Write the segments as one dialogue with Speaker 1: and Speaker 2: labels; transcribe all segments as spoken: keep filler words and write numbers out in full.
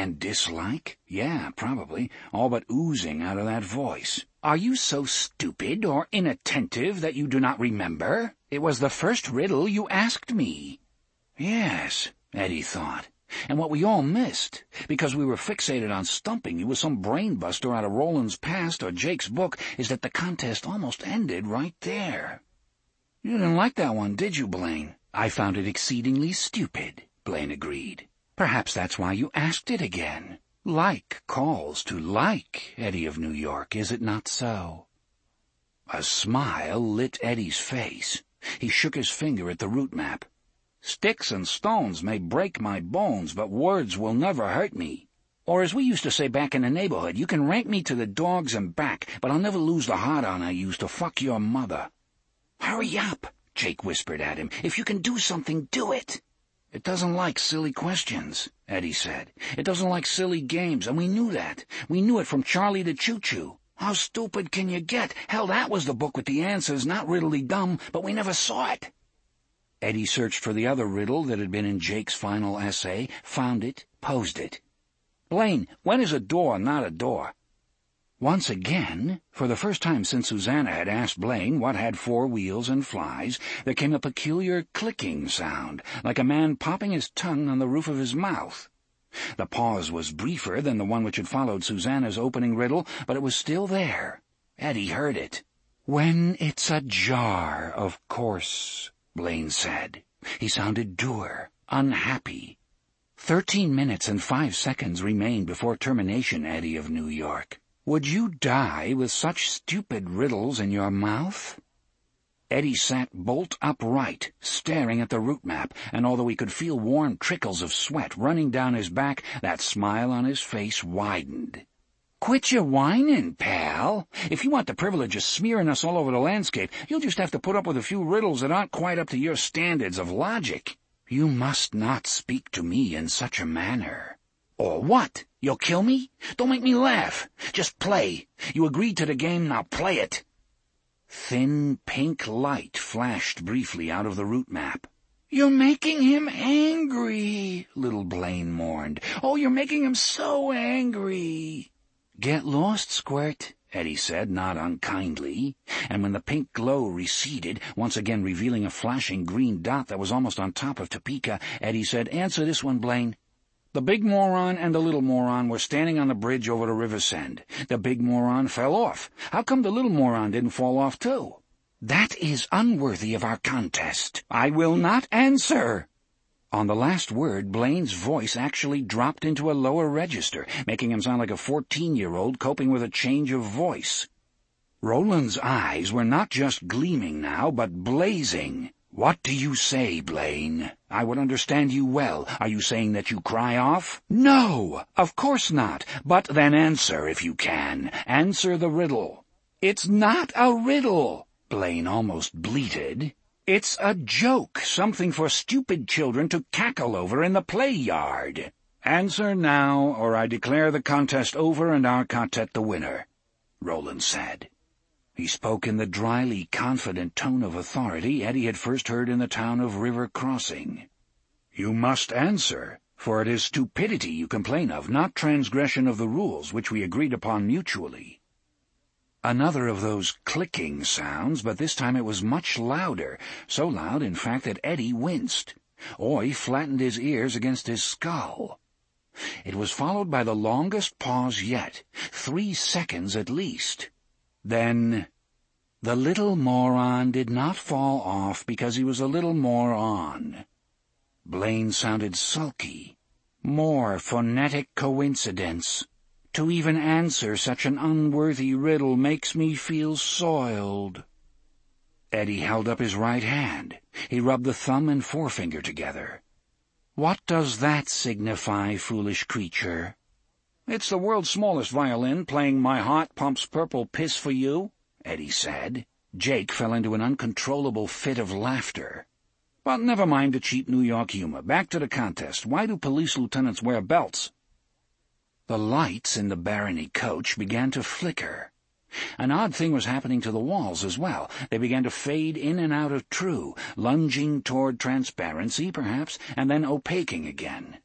Speaker 1: And dislike? Yeah, probably, all but oozing out of that voice. Are you so stupid or inattentive that you do not remember? It was the first riddle you asked me. Yes, Eddie thought, and what we all missed, because we were fixated on stumping you with some brainbuster out of Roland's past or Jake's book, is that the contest almost ended right there. You didn't like that one, did you, Blaine? I found it exceedingly stupid, Blaine agreed. Perhaps that's why you asked it again. Like calls to like, Eddie of New York, is it not so? A smile lit Eddie's face. He shook his finger at the route map. Sticks and stones may break my bones, but words will never hurt me. Or as we used to say back in the neighborhood, you can rank me to the dogs and back, but I'll never lose the heart-on I used to fuck your mother. Hurry up, Jake whispered at him. If you can do something, do it. It doesn't like silly questions, Eddie said. It doesn't like silly games, and we knew that. We knew it from Charlie to Choo-Choo. How stupid can you get? Hell, that was the book with the answers, not riddly dumb, but we never saw it. Eddie searched for the other riddle that had been in Jake's final essay, found it, posed it. Blaine, when is a door not a door? Once again, for the first time since Susanna had asked Blaine what had four wheels and flies, there came a peculiar clicking sound, like a man popping his tongue on the roof of his mouth. The pause was briefer than the one which had followed Susanna's opening riddle, but it was still there. Eddie heard it. When it's a jar, of course, Blaine said. He sounded dour, unhappy. Thirteen minutes and five seconds remained before termination, Eddie of New York. Would you die with such stupid riddles in your mouth? Eddie sat bolt upright, staring at the route map, and although he could feel warm trickles of sweat running down his back, that smile on his face widened. Quit your whining, pal. If you want the privilege of smearing us all over the landscape, you'll just have to put up with a few riddles that aren't quite up to your standards of logic. You must not speak to me in such a manner. Or what? You'll kill me? Don't make me laugh. Just play. You agreed to the game, now play it. Thin pink light flashed briefly out of the route map. You're making him angry, little Blaine mourned. Oh, you're making him so angry. Get lost, Squirt, Eddie said, not unkindly, and when the pink glow receded, once again revealing a flashing green dot that was almost on top of Topeka, Eddie said, Answer this one, Blaine. The big moron and the little moron were standing on the bridge over the river Send. The big moron fell off. How come the little moron didn't fall off, too? That is unworthy of our contest. I will not answer. On the last word, Blaine's voice actually dropped into a lower register, making him sound like a fourteen-year-old coping with a change of voice. Roland's eyes were not just gleaming now, but blazing. What do you say, Blaine? I would understand you well. Are you saying that you cry off? No, of course not. But then answer, if you can. Answer the riddle. It's not a riddle, Blaine almost bleated. It's a joke, something for stupid children to cackle over in the play yard. Answer now, or I declare the contest over and our quartet the winner, Roland said. He spoke in the dryly confident tone of authority Eddie had first heard in the town of River Crossing. You must answer, for it is stupidity you complain of, not transgression of the rules which we agreed upon mutually. Another of those clicking sounds, but this time it was much louder, so loud, in fact, that Eddie winced. Oy flattened his ears against his skull. It was followed by the longest pause yet, three seconds at least. Then, the little moron did not fall off because he was a little more on. Blaine sounded sulky. More phonetic coincidence. To even answer such an unworthy riddle makes me feel soiled. Eddie held up his right hand. He rubbed the thumb and forefinger together. What does that signify, foolish creature? It's the world's smallest violin playing My Heart Pumps Purple Piss for You, Eddie said. Jake fell into an uncontrollable fit of laughter. But never mind the cheap New York humor. Back to the contest. Why do police lieutenants wear belts? The lights in the Barony coach began to flicker. An odd thing was happening to the walls as well. They began to fade in and out of true, lunging toward transparency, perhaps, and then opaquing again.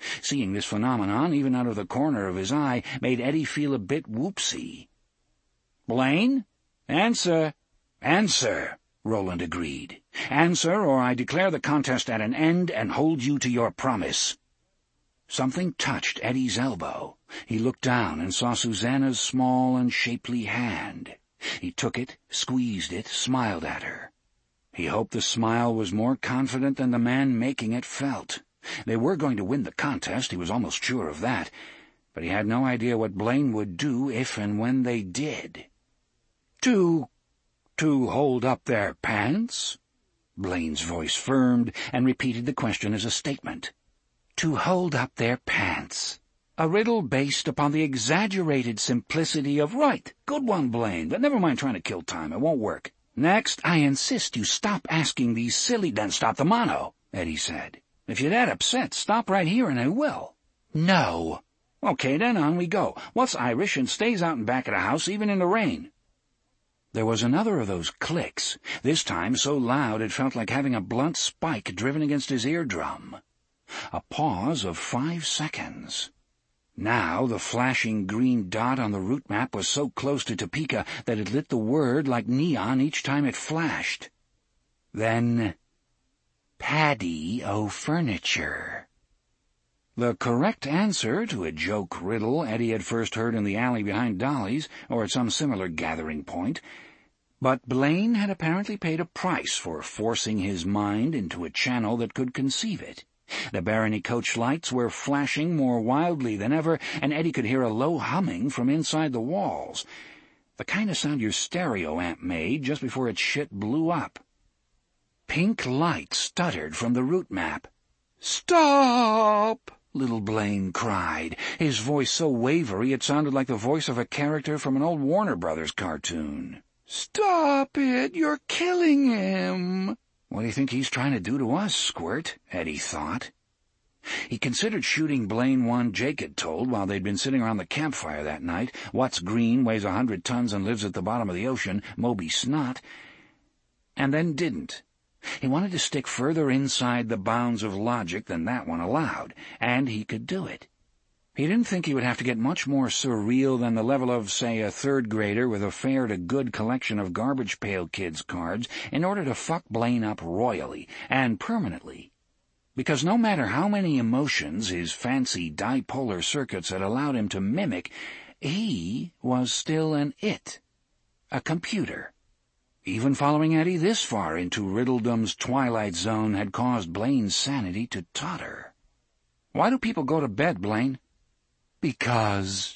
Speaker 1: Seeing this phenomenon, even out of the corner of his eye, made Eddie feel a bit whoopsie. "Blaine? Answer! Answer!" Roland agreed. "Answer, or I declare the contest at an end and hold you to your promise." Something touched Eddie's elbow. He looked down and saw Susanna's small and shapely hand. He took it, squeezed it, smiled at her. He hoped the smile was more confident than the man making it felt. They were going to win the contest, he was almost sure of that, but he had no idea what Blaine would do if and when they did. To... to hold up their pants? Blaine's voice firmed and repeated the question as a statement. To hold up their pants. A riddle based upon the exaggerated simplicity of, "Right, good one, Blaine, but never mind trying to kill time, it won't work. Next, I insist you stop asking these silly—" "Then stop the mono," Eddie said. "If you're that upset, stop right here and I will." "No." "Okay, then on we go. What's Irish and stays out in back of the house even in the rain?" There was another of those clicks, this time so loud it felt like having a blunt spike driven against his eardrum. A pause of five seconds. Now the flashing green dot on the route map was so close to Topeka that it lit the word like neon each time it flashed. Then, Paddy O'Furniture. The correct answer to a joke riddle Eddie had first heard in the alley behind Dolly's, or at some similar gathering point, but Blaine had apparently paid a price for forcing his mind into a channel that could conceive it. The Barony coach lights were flashing more wildly than ever, and Eddie could hear a low humming from inside the walls, the kind of sound your stereo amp made just before its shit blew up. Pink light stuttered from the route map. "Stop!" little Blaine cried, his voice so wavery it sounded like the voice of a character from an old Warner Brothers cartoon. "Stop it! You're killing him!" "What do you think he's trying to do to us, Squirt?" Eddie thought. He considered shooting Blaine one Jake had told while they'd been sitting around the campfire that night. What's green, weighs a hundred tons, and lives at the bottom of the ocean, Moby Snot, and then didn't. He wanted to stick further inside the bounds of logic than that one allowed, and he could do it. He didn't think he would have to get much more surreal than the level of, say, a third grader with a fair-to-good collection of Garbage Pail Kids cards in order to fuck Blaine up royally and permanently. Because no matter how many emotions his fancy dipolar circuits had allowed him to mimic, he was still an it, a computer. Even following Eddie this far into Riddledom's twilight zone had caused Blaine's sanity to totter. "Why do people go to bed, Blaine?" Because...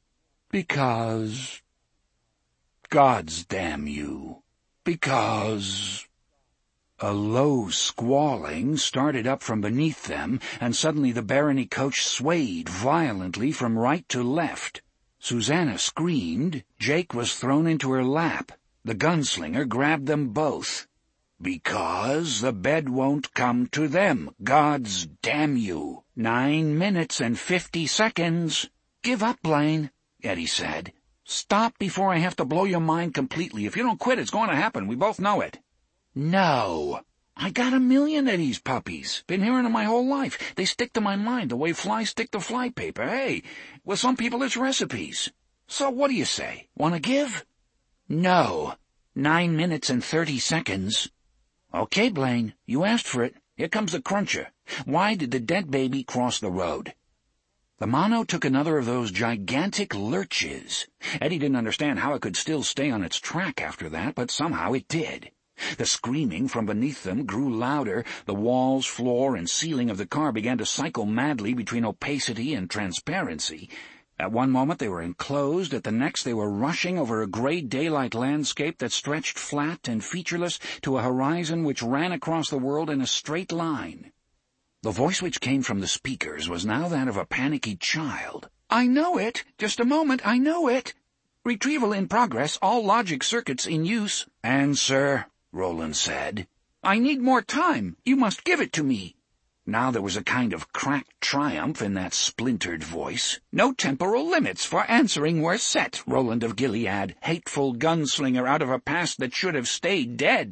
Speaker 1: Because... Gods damn you. Because... A low squalling started up from beneath them, and suddenly the Barony coach swayed violently from right to left. Susanna screamed. Jake was thrown into her lap. The gunslinger grabbed them both. Because the bed won't come to them. Gods damn you. Nine minutes and fifty seconds. "Give up, Blaine," Eddie said. "Stop before I have to blow your mind completely. If you don't quit, it's going to happen. We both know it." "No. I got a million of these puppies. Been hearing them my whole life. They stick to my mind the way flies stick to flypaper. Hey, with some people it's recipes. So what do you say? Want to give?" "No. Nine minutes and thirty seconds. "Okay, Blaine, you asked for it. Here comes the cruncher. Why did the dead baby cross the road?" The mono took another of those gigantic lurches. Eddie didn't understand how it could still stay on its track after that, but somehow it did. The screaming from beneath them grew louder. The walls, floor, and ceiling of the car began to cycle madly between opacity and transparency. At one moment they were enclosed, at the next they were rushing over a gray daylight landscape that stretched flat and featureless to a horizon which ran across the world in a straight line. The voice which came from the speakers was now that of a panicky child. "I know it! Just a moment, I know it! Retrieval in progress, all logic circuits in use." "Answer," Roland said. "I need more time. You must give it to me." Now there was a kind of cracked triumph in that splintered voice. "No temporal limits for answering were set, Roland of Gilead, hateful gunslinger out of a past that should have stayed dead."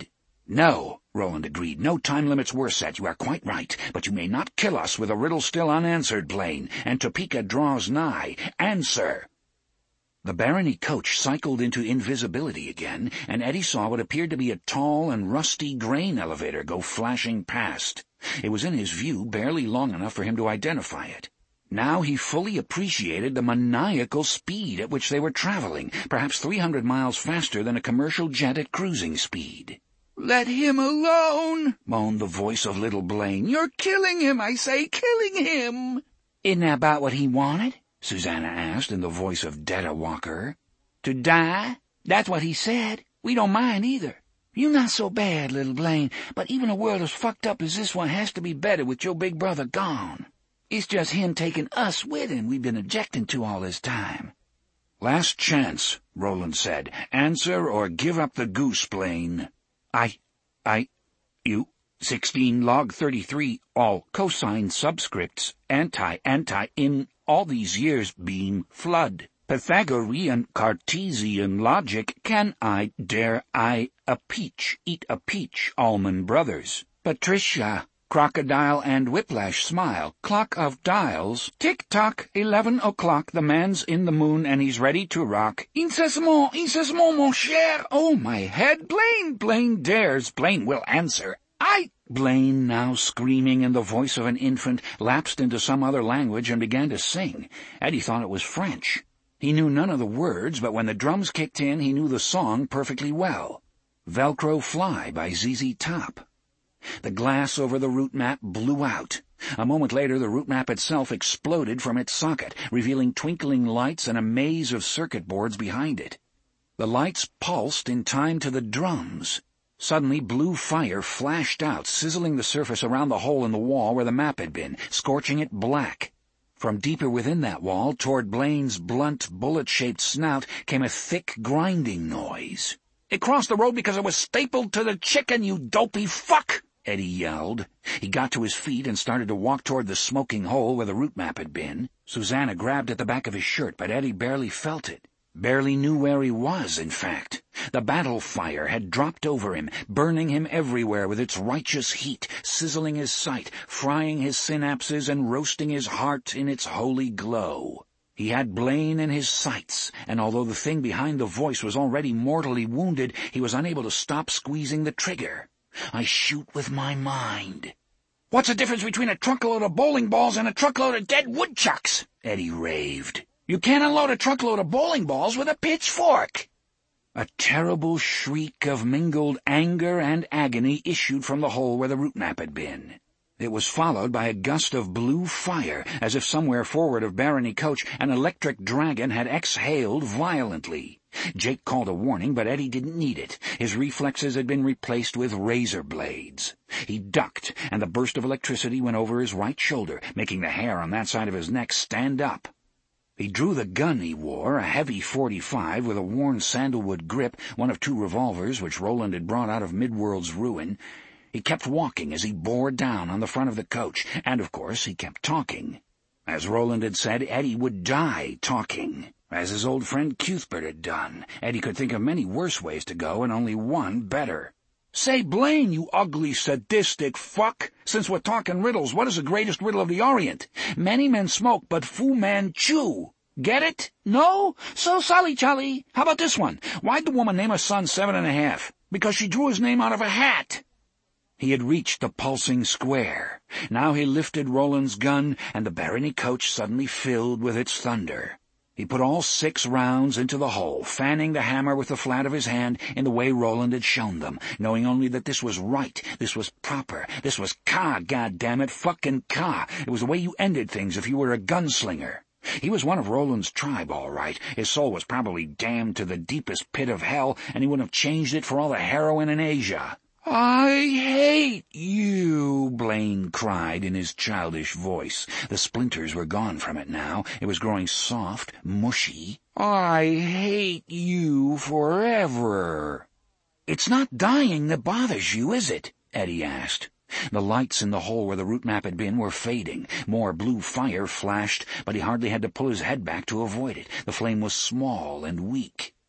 Speaker 1: No, Roland agreed. No time limits were set. You are quite right. But you may not kill us with a riddle still unanswered, Blaine. And Topeka draws nigh. Answer! The barony coach cycled into invisibility again, and Eddie saw what appeared to be a tall and rusty grain elevator go flashing past. It was in his view barely long enough for him to identify it. Now he fully appreciated the maniacal speed at which they were traveling, perhaps three hundred miles faster than a commercial jet at cruising speed. "Let him alone," moaned the voice of little Blaine. "You're killing him, I say, killing him." "Isn't that about what he wanted?" Susanna asked in the voice of Detta Walker. "To die? That's what he said. We don't mind either. You're not so bad, little Blaine, but even a world as fucked up as this one has to be better with your big brother gone. It's just him taking us with him we've been objecting to all this time." "Last chance," Roland said. "Answer or give up the goose, Blaine." I, I, you, sixteen log thirty-three, all cosine subscripts, anti, anti, in all these years, beam, flood. Pythagorean Cartesian logic, can I, dare I, a peach, eat a peach, Allman Brothers. Patricia, crocodile and whiplash smile, clock of dials, tick-tock, eleven o'clock, the man's in the moon and he's ready to rock. Incessamment, incessamment, mon cher, oh my head, Blaine, Blaine dares, Blaine will answer. I... Blaine, now screaming in the voice of an infant, lapsed into some other language and began to sing. Eddie thought it was French. He knew none of the words, but when the drums kicked in, he knew the song perfectly well. Velcro Fly by Z Z Top. The glass over the route map blew out. A moment later, the route map itself exploded from its socket, revealing twinkling lights and a maze of circuit boards behind it. The lights pulsed in time to the drums. Suddenly, blue fire flashed out, sizzling the surface around the hole in the wall where the map had been, scorching it black. From deeper within that wall, toward Blaine's blunt, bullet-shaped snout, came a thick, grinding noise. "It crossed the road because it was stapled to the chicken, you dopey fuck!" Eddie yelled. He got to his feet and started to walk toward the smoking hole where the route map had been. Susanna grabbed at the back of his shirt, but Eddie barely felt it. Barely knew where he was, in fact. The battle fire had dropped over him, burning him everywhere with its righteous heat, sizzling his sight, frying his synapses, and roasting his heart in its holy glow. He had Blaine in his sights, and although the thing behind the voice was already mortally wounded, he was unable to stop squeezing the trigger. "I shoot with my mind." "What's the difference between a truckload of bowling balls and a truckload of dead woodchucks?" Eddie raved. "You can't unload a truckload of bowling balls with a pitchfork." A terrible shriek of mingled anger and agony issued from the hole where the route map had been. It was followed by a gust of blue fire, as if somewhere forward of Barony Coach an electric dragon had exhaled violently. Jake called a warning, but Eddie didn't need it. His reflexes had been replaced with razor blades. He ducked, and the burst of electricity went over his right shoulder, making the hair on that side of his neck stand up. He drew the gun he wore, a heavy forty-five with a worn sandalwood grip, one of two revolvers which Roland had brought out of Midworld's ruin. He kept walking as he bore down on the front of the coach, and, of course, he kept talking. As Roland had said, Eddie would die talking, as his old friend Cuthbert had done. Eddie could think of many worse ways to go, and only one better. "Say, Blaine, you ugly, sadistic fuck! Since we're talking riddles, what is the greatest riddle of the Orient? Many men smoke, but Fu Man chew. Get it? No? So sorry, Charlie. How about this one? Why'd the woman name her son Seven and a Half? Because she drew his name out of a hat." He had reached the pulsing square. Now he lifted Roland's gun, and the Barony Coach suddenly filled with its thunder. He put all six rounds into the hole, fanning the hammer with the flat of his hand in the way Roland had shown them, knowing only that this was right, this was proper, this was Ka, goddammit, fucking Ka. It was the way you ended things if you were a gunslinger. He was one of Roland's tribe, all right. His soul was probably damned to the deepest pit of hell, and he wouldn't have changed it for all the heroin in Asia. "I hate you," Blaine cried in his childish voice. The splinters were gone from it now. It was growing soft, mushy. "I hate you forever." "It's not dying that bothers you, is it?" Eddie asked. The lights in the hole where the route map had been were fading. More blue fire flashed, but he hardly had to pull his head back to avoid it. The flame was small and weak.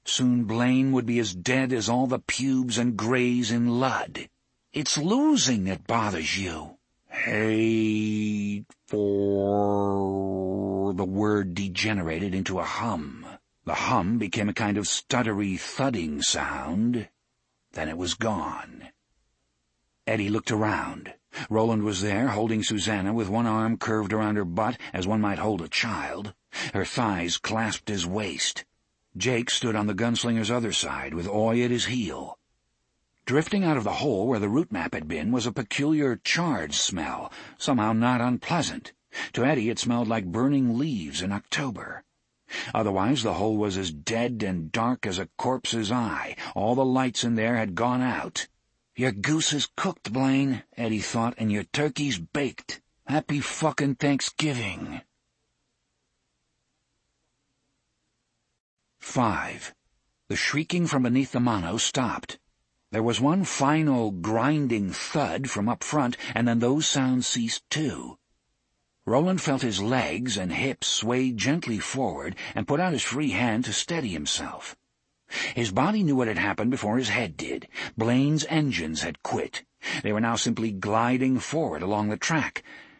Speaker 1: Soon Blaine would be as dead as all the pubes and grays in Ludd. It's losing that bothers you. Hate for... The word degenerated into a hum. The hum became a kind of stuttery, thudding sound. Then it was gone. Eddie looked around. Roland was there, holding Susanna with one arm curved around her butt as one might hold a child. Her thighs clasped his waist. Jake stood on the gunslinger's other side, with Oy at his heel. Drifting out of the hole where the route map had been was a peculiar charred smell, somehow not unpleasant. To Eddie it smelled like burning leaves in October. Otherwise the hole was as dead and dark as a corpse's eye. All the lights in there had gone out. "Your goose is cooked, Blaine," Eddie thought, "and your turkey's baked. Happy fucking Thanksgiving." Five. The shrieking from beneath the mono stopped. There was one final grinding thud from up front, and then those sounds ceased too. Roland felt his legs and hips sway gently forward and put out his free hand to steady himself. His body knew what had happened before his head did. Blaine's engines had quit. They were now simply gliding forward along the track.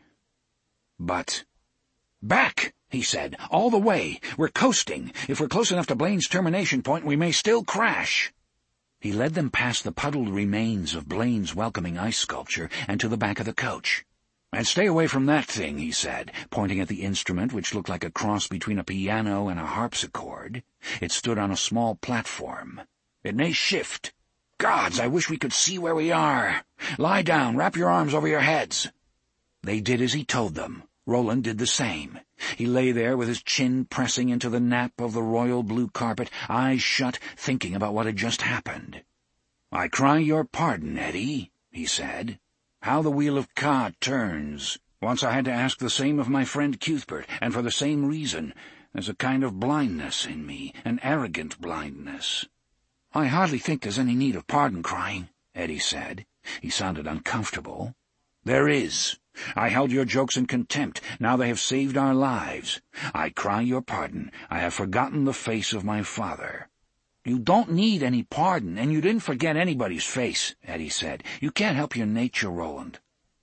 Speaker 1: But... "Back!" he said. "All the way. We're coasting. If we're close enough to Blaine's termination point, we may still crash." He led them past the puddled remains of Blaine's welcoming ice sculpture and to the back of the coach. "And stay away from that thing," he said, pointing at the instrument which looked like a cross between a piano and a harpsichord. It stood on a small platform. "It may shift. Gods, I wish we could see where we are. Lie down, wrap your arms over your heads." They did as he told them. Roland did the same. He lay there with his chin pressing into the nap of the royal blue carpet, eyes shut, thinking about what had just happened. "I cry your pardon, Eddie," he said. "How the wheel of Ka turns. Once I had to ask the same of my friend Cuthbert, and for the same reason. There's a kind of blindness in me, an arrogant blindness." "I hardly think there's any need of pardon-crying," Eddie said. He sounded uncomfortable. "There is. I held your jokes in contempt. Now they have saved our lives. I cry your pardon. I have forgotten the face of my father." "You don't need any pardon, and you didn't forget anybody's face," Eddie said. "You can't help your nature, Roland."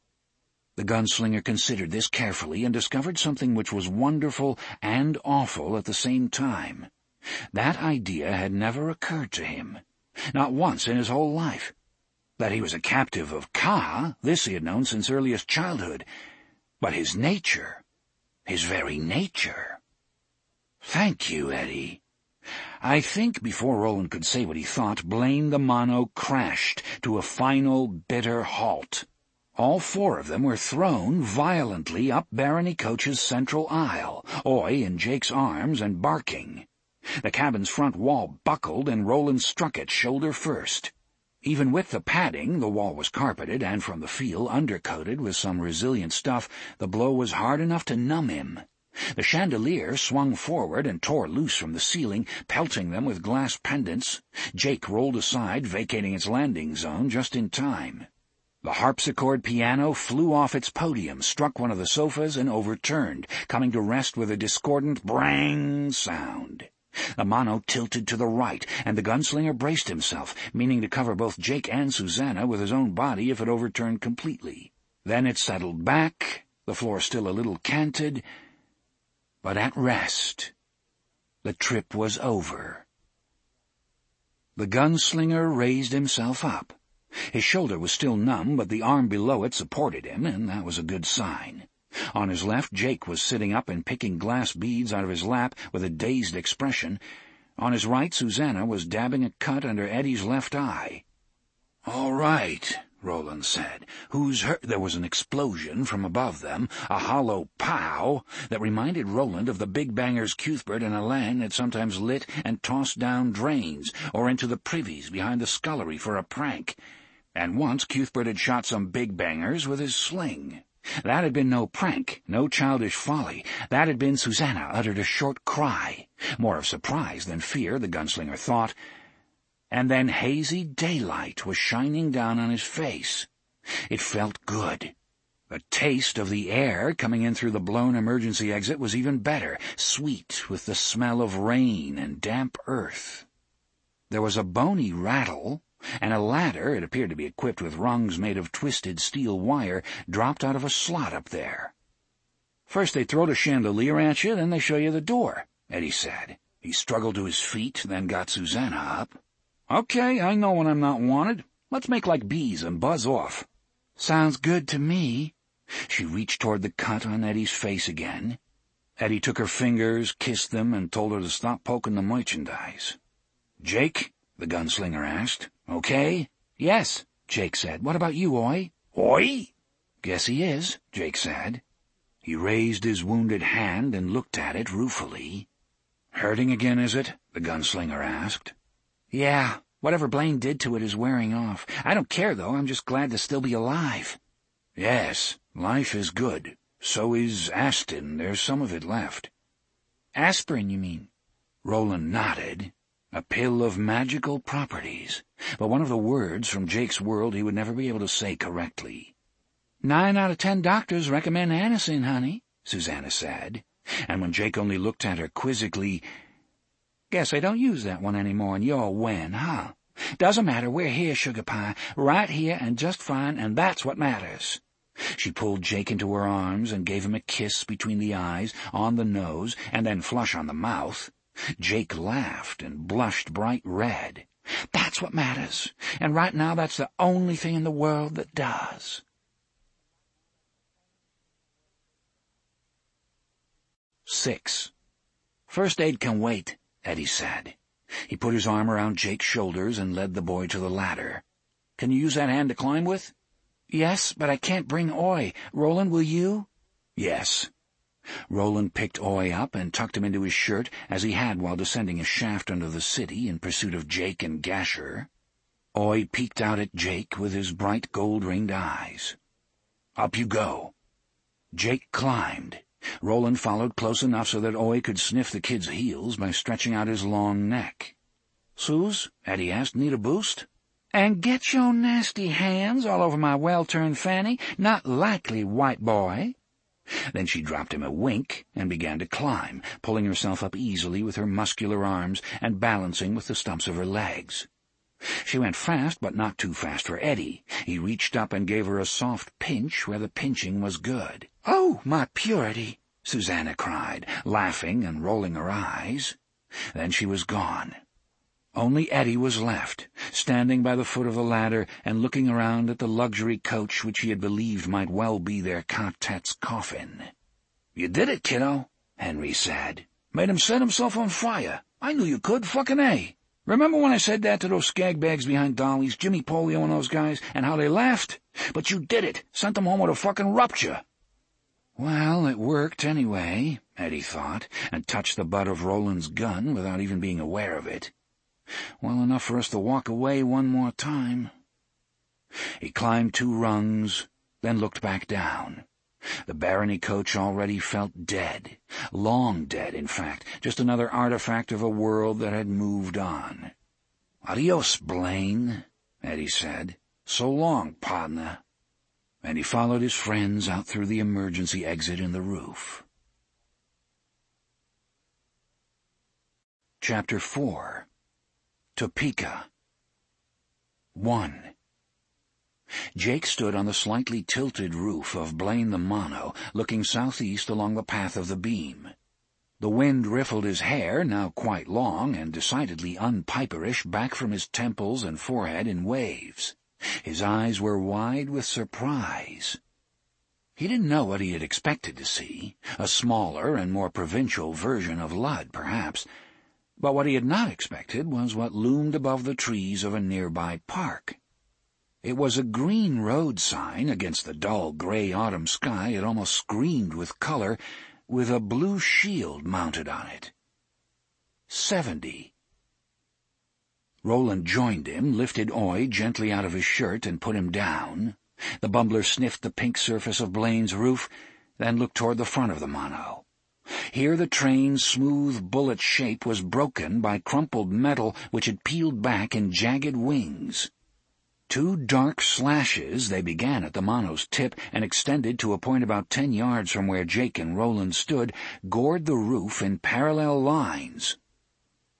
Speaker 1: The gunslinger considered this carefully and discovered something which was wonderful and awful at the same time. That idea had never occurred to him, not once in his whole life. That he was a captive of Ka, this he had known since earliest childhood. But his nature, his very nature. "Thank you, Eddie." I think before Roland could say what he thought, Blaine the mono crashed to a final, bitter halt. All four of them were thrown violently up Barony Coach's central aisle, Oy in Jake's arms and barking. The cabin's front wall buckled, and Roland struck it shoulder first. Even with the padding, the wall was carpeted, and from the feel undercoated with some resilient stuff, the blow was hard enough to numb him. The chandelier swung forward and tore loose from the ceiling, pelting them with glass pendants. Jake rolled aside, vacating its landing zone just in time. The harpsichord piano flew off its podium, struck one of the sofas, and overturned, coming to rest with a discordant brang sound. The mono tilted to the right, and the gunslinger braced himself, meaning to cover both Jake and Susanna with his own body if it overturned completely. Then it settled back, the floor still a little canted, but at rest. The trip was over. The gunslinger raised himself up. His shoulder was still numb, but the arm below it supported him, and that was a good sign. On his left, Jake was sitting up and picking glass beads out of his lap with a dazed expression. On his right, Susanna was dabbing a cut under Eddie's left eye. "All right," Roland said. "Who's hurt?" There was an explosion from above them, a hollow pow that reminded Roland of the big bangers Cuthbert and Alain had sometimes lit and tossed down drains, or into the privies behind the scullery for a prank. And once Cuthbert had shot some big bangers with his sling. That had been no prank, no childish folly. That had been Susanna uttered a short cry, more of surprise than fear, the gunslinger thought. And then hazy daylight was shining down on his face. It felt good. The taste of the air coming in through the blown emergency exit was even better, sweet with the smell of rain and damp earth. There was a bony rattle, and a ladder, it appeared to be equipped with rungs made of twisted steel wire, dropped out of a slot up there. "First they throw the chandelier at you, then they show you the door," Eddie said. He struggled to his feet, then got Susanna up. "Okay, I know when I'm not wanted. Let's make like bees and buzz off." "Sounds good to me." She reached toward the cut on Eddie's face again. Eddie took her fingers, kissed them, and told her to stop poking the merchandise. "Jake?" the gunslinger asked. "Okay?" "Yes," Jake said. "What about you, Oi?" "Oi?" "Guess he is," Jake said. He raised his wounded hand and looked at it ruefully. "Hurting again, is it?" the gunslinger asked. "Yeah, whatever Blaine did to it is wearing off. I don't care, though. I'm just glad to still be alive." "Yes, life is good. So is Aston. There's some of it left." "Aspirin, you mean?" Roland nodded. A pill of magical properties, but one of the words from Jake's world he would never be able to say correctly. Nine out of ten doctors recommend Anacin, honey," Susanna said, and when Jake only looked at her quizzically, "Guess I don't use that one anymore, and you're when, huh? Doesn't matter, we're here, Sugar Pie, right here and just fine, and that's what matters." She pulled Jake into her arms and gave him a kiss between the eyes, on the nose, and then flush on the mouth. Jake laughed and blushed bright red. "That's what matters, and right now that's the only thing in the world that does." Six. "First aid can wait," Eddie said. He put his arm around Jake's shoulders and led the boy to the ladder. "Can you use that hand to climb with?" "Yes, but I can't bring Oi. Roland, will you?" "Yes." Roland picked Oi up and tucked him into his shirt, as he had while descending a shaft under the city in pursuit of Jake and Gasher. Oi peeked out at Jake with his bright gold-ringed eyes. "Up you go." Jake climbed. Roland followed close enough so that Oi could sniff the kid's heels by stretching out his long neck. "Suz," Eddie asked, "need a boost?" "And get your nasty hands all over my well-turned fanny. Not likely, white boy." Then she dropped him a wink and began to climb, pulling herself up easily with her muscular arms and balancing with the stumps of her legs. She went fast, but not too fast for Eddie. He reached up and gave her a soft pinch where the pinching was good. "Oh, my purity!" Susanna cried, laughing and rolling her eyes. Then she was gone. Only Eddie was left, standing by the foot of the ladder and looking around at the luxury coach which he had believed might well be their quartet's coffin. "You did it, kiddo," Henry said. "Made him set himself on fire. I knew you could, fucking A. Remember when I said that to those skagbags behind Dolly's, Jimmy Polio and those guys, and how they laughed? But you did it, sent them home with a fucking rupture." Well, it worked anyway, Eddie thought, and touched the butt of Roland's gun without even being aware of it. Well enough for us to walk away one more time. He climbed two rungs, then looked back down. The barony coach already felt dead. Long dead, in fact, just another artifact of a world that had moved on. "Adios, Blaine," Eddie said. "So long, partner." And he followed his friends out through the emergency exit in the roof. Chapter four. Topeka. One. Jake stood on the slightly tilted roof of Blaine the Mono, looking southeast along the path of the beam. The wind riffled his hair, now quite long and decidedly unpiperish, back from his temples and forehead in waves. His eyes were wide with surprise. He didn't know what he had expected to see, a smaller and more provincial version of Ludd, perhaps, but what he had not expected was what loomed above the trees of a nearby park. It was a green road sign against the dull gray autumn sky. It almost screamed with color, with a blue shield mounted on it. Seventy. Roland joined him, lifted Oi gently out of his shirt, and put him down. The bumbler sniffed the pink surface of Blaine's roof, then looked toward the front of the Mono. Here the train's smooth bullet shape was broken by crumpled metal which had peeled back in jagged wings. Two dark slashes, they began at the Mono's tip and extended to a point about ten yards from where Jake and Roland stood, gored the roof in parallel lines.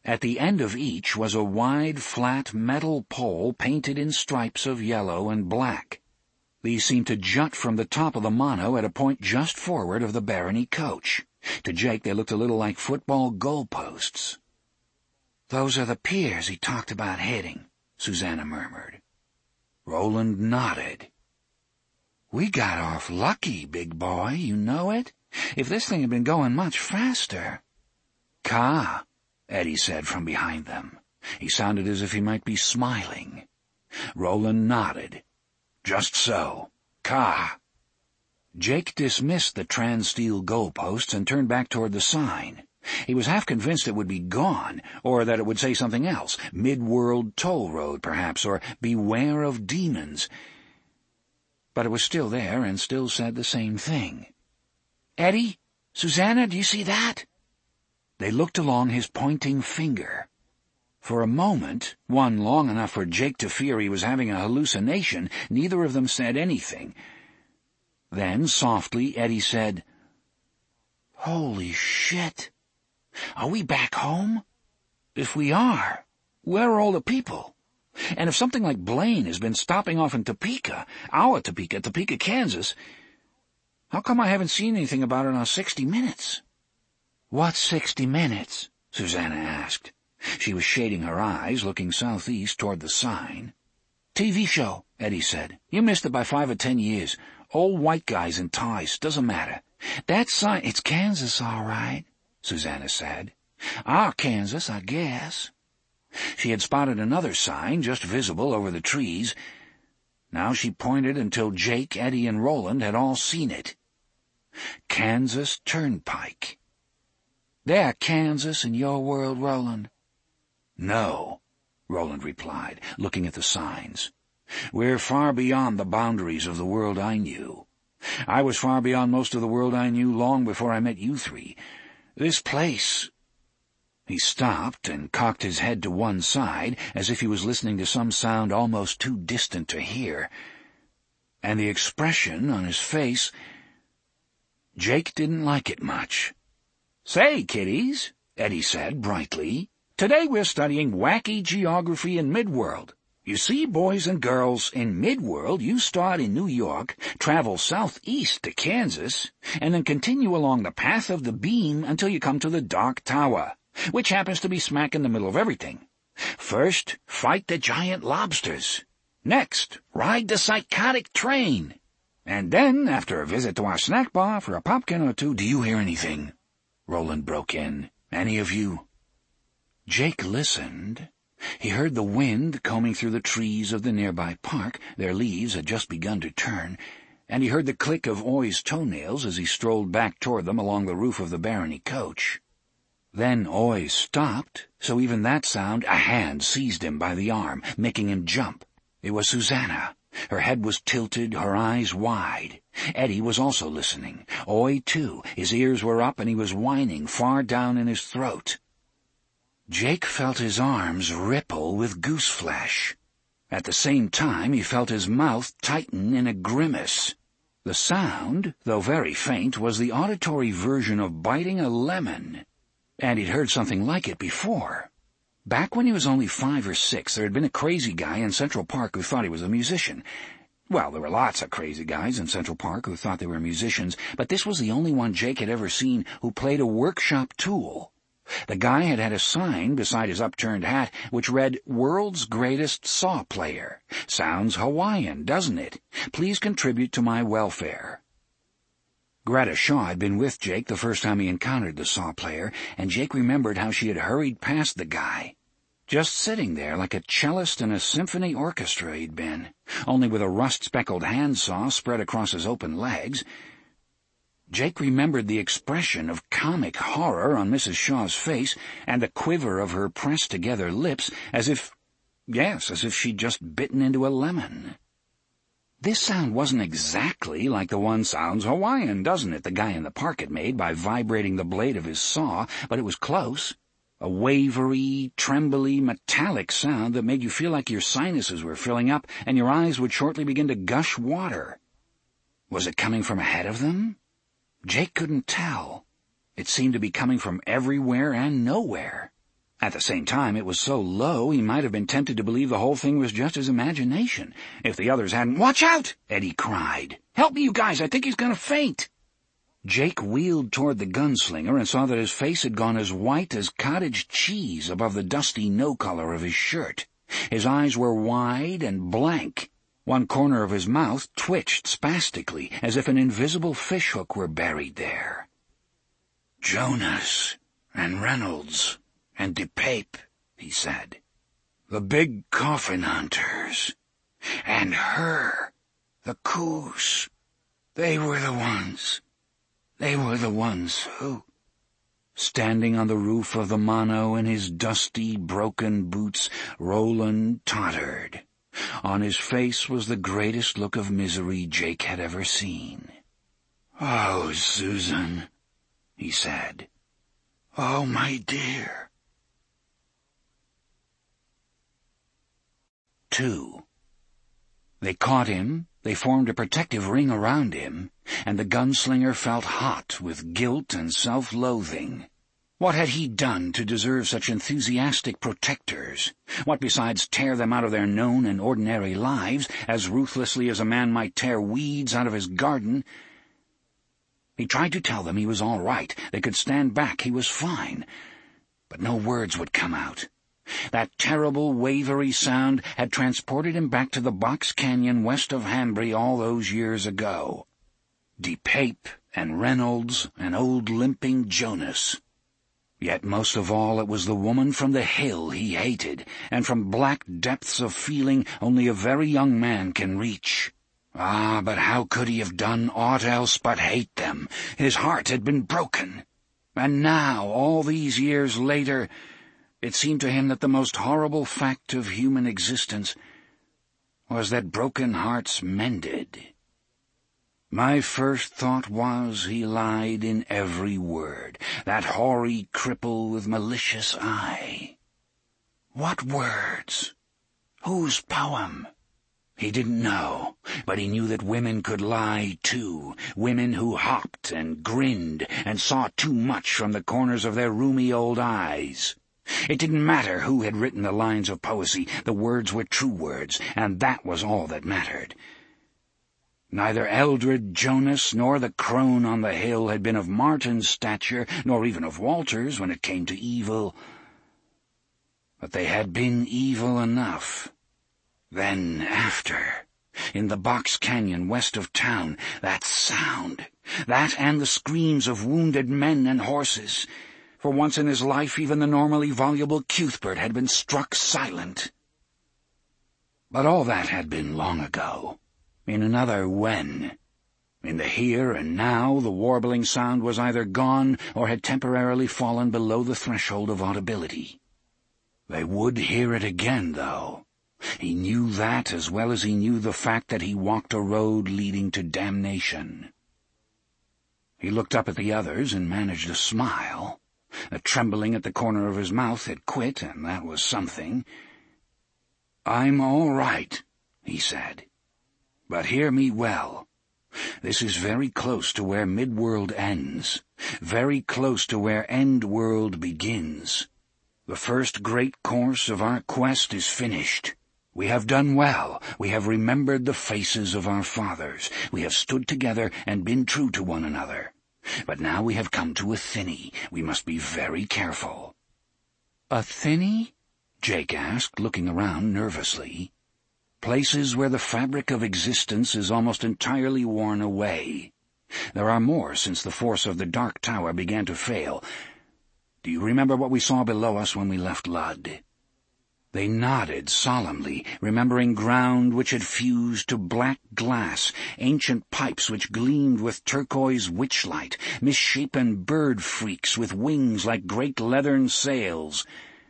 Speaker 1: At the end of each was a wide, flat metal pole painted in stripes of yellow and black. These seemed to jut from the top of the mono at a point just forward of the barony coach. To Jake they looked a little like football goalposts. "Those are the piers he talked about hitting," Susanna murmured. Roland nodded. "We got off lucky, big boy, you know it? If this thing had been going much faster—" "Ka," Eddie said from behind them. He sounded as if he might be smiling. Roland nodded. "Just so. Ka." Jake dismissed the Transsteel goalposts and turned back toward the sign. He was half convinced it would be gone, or that it would say something else, Midworld Toll Road, perhaps, or Beware of Demons. But it was still there and still said the same thing. "Eddie? Susanna, do you see that?" They looked along his pointing finger. For a moment, one long enough for Jake to fear he was having a hallucination, neither of them said anything. Then, softly, Eddie said, "Holy shit! Are we back home? If we are, where are all the people? And if something like Blaine has been stopping off in Topeka, our Topeka, Topeka, Kansas, how come I haven't seen anything about it on sixty minutes? "What's sixty minutes? Susanna asked. She was shading her eyes, looking southeast toward the sign. "T V show," Eddie said. "You missed it by five or ten years. Old white guys in ties, doesn't matter. That sign—" "It's Kansas, all right," Susanna said. "Our Kansas, I guess." She had spotted another sign, just visible over the trees. Now she pointed until Jake, Eddie, and Roland had all seen it. Kansas Turnpike. "They're Kansas in your world, Roland?" "No," Roland replied, looking at the signs. "We're far beyond the boundaries of the world I knew. I was far beyond most of the world I knew long before I met you three. This place—" He stopped and cocked his head to one side, as if he was listening to some sound almost too distant to hear. And the expression on his face— Jake didn't like it much. "Say, kiddies," Eddie said brightly, "today we're studying wacky geography in Midworld. You see, boys and girls, in Midworld you start in New York, travel southeast to Kansas, and then continue along the path of the beam until you come to the Dark Tower, which happens to be smack in the middle of everything. First, fight the giant lobsters. Next, ride the psychotic train. And then, after a visit to our snack bar for a popkin or two—" "Do you hear anything?" Roland broke in. "Any of you?" Jake listened. He heard the wind combing through the trees of the nearby park. Their leaves had just begun to turn, and he heard the click of Oi's toenails as he strolled back toward them along the roof of the barony coach. Then Oi stopped, so even that sound— a hand seized him by the arm, making him jump. It was Susanna. Her head was tilted, her eyes wide. Eddie was also listening. Oi, too. His ears were up and he was whining far down in his throat. Jake felt his arms ripple with gooseflesh. At the same time, he felt his mouth tighten in a grimace. The sound, though very faint, was the auditory version of biting a lemon, and he'd heard something like it before. Back when he was only five or six, there had been a crazy guy in Central Park who thought he was a musician. Well, there were lots of crazy guys in Central Park who thought they were musicians, but this was the only one Jake had ever seen who played a workshop tool. The guy had had a sign beside his upturned hat which read, "World's Greatest Saw Player. Sounds Hawaiian, doesn't it? Please contribute to my welfare." Greta Shaw had been with Jake the first time he encountered the saw player, and Jake remembered how she had hurried past the guy. Just sitting there like a cellist in a symphony orchestra he'd been, only with a rust-speckled handsaw spread across his open legs. Jake remembered the expression of comic horror on Missus Shaw's face and the quiver of her pressed-together lips, as if, yes, as if she'd just bitten into a lemon. This sound wasn't exactly like the one "Sounds Hawaiian, doesn't it?" the guy in the park had made by vibrating the blade of his saw, but it was close. A wavery, trembly, metallic sound that made you feel like your sinuses were filling up and your eyes would shortly begin to gush water. Was it coming from ahead of them? Jake couldn't tell. It seemed to be coming from everywhere and nowhere. At the same time, it was so low he might have been tempted to believe the whole thing was just his imagination, if the others hadn't— "Watch out!" Eddie cried. "Help me, you guys, I think he's going to faint." Jake wheeled toward the gunslinger and saw that his face had gone as white as cottage cheese above the dusty no-collar of his shirt. His eyes were wide and blank. One corner of his mouth twitched spastically, as if an invisible fishhook were buried there. "Jonas and Reynolds and DePape," he said. "The big coffin hunters. And her, the Coos. They were the ones. They were the ones who—" Standing on the roof of the mono in his dusty, broken boots, Roland tottered. On his face was the greatest look of misery Jake had ever seen. "Oh, Susan," he said. "Oh, my dear." Two. They caught him, they formed a protective ring around him, and the gunslinger felt hot with guilt and self-loathing. What had he done to deserve such enthusiastic protectors? What besides tear them out of their known and ordinary lives, as ruthlessly as a man might tear weeds out of his garden? He tried to tell them he was all right, they could stand back, he was fine. But no words would come out. That terrible, wavery sound had transported him back to the Box Canyon west of Hanbury all those years ago. DePape and Reynolds and old limping Jonas. Yet most of all it was the woman from the hill he hated, and from black depths of feeling only a very young man can reach. Ah, but how could he have done aught else but hate them? His heart had been broken. And now, all these years later, it seemed to him that the most horrible fact of human existence was that broken hearts mended. My first thought was he lied in every word, that hoary cripple with malicious eye. What words? Whose poem? He didn't know, but he knew that women could lie too, women who hopped and grinned and saw too much from the corners of their roomy old eyes. It didn't matter who had written the lines of poesy, the words were true words, and that was all that mattered. Neither Eldred Jonas nor the crone on the hill had been of Martin's stature, nor even of Walter's when it came to evil. But they had been evil enough. Then, after, in the Box Canyon west of town, that sound, that and the screams of wounded men and horses. For once in his life, even the normally voluble Cuthbert had been struck silent. But all that had been long ago, in another when. In the here and now, the warbling sound was either gone or had temporarily fallen below the threshold of audibility. They would hear it again, though. He knew that as well as he knew the fact that he walked a road leading to damnation. He looked up at the others and managed a smile. The trembling at the corner of his mouth had quit, and that was something. "I'm all right," he said. "But hear me well. This is very close to where Midworld ends, very close to where Endworld begins. The first great course of our quest is finished. We have done well. We have remembered the faces of our fathers. We have stood together and been true to one another. But now we have come to Athenny. We must be very careful." "Athenny?" Jake asked, looking around nervously. "Places where the fabric of existence is almost entirely worn away. There are more since the force of the Dark Tower began to fail. Do you remember what we saw below us when we left Lud?" They nodded solemnly, remembering ground which had fused to black glass, ancient pipes which gleamed with turquoise witchlight, misshapen bird freaks with wings like great leathern sails.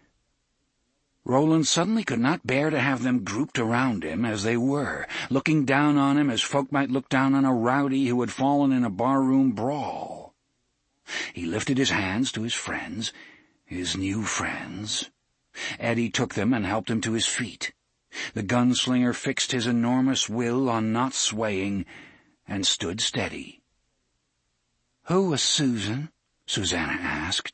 Speaker 1: Roland suddenly could not bear to have them grouped around him as they were, looking down on him as folk might look down on a rowdy who had fallen in a barroom brawl. He lifted his hands to his friends, his new friends. Eddie took them and helped him to his feet. The gunslinger fixed his enormous will on not swaying and stood steady. "Who was Susan?" Susanna asked.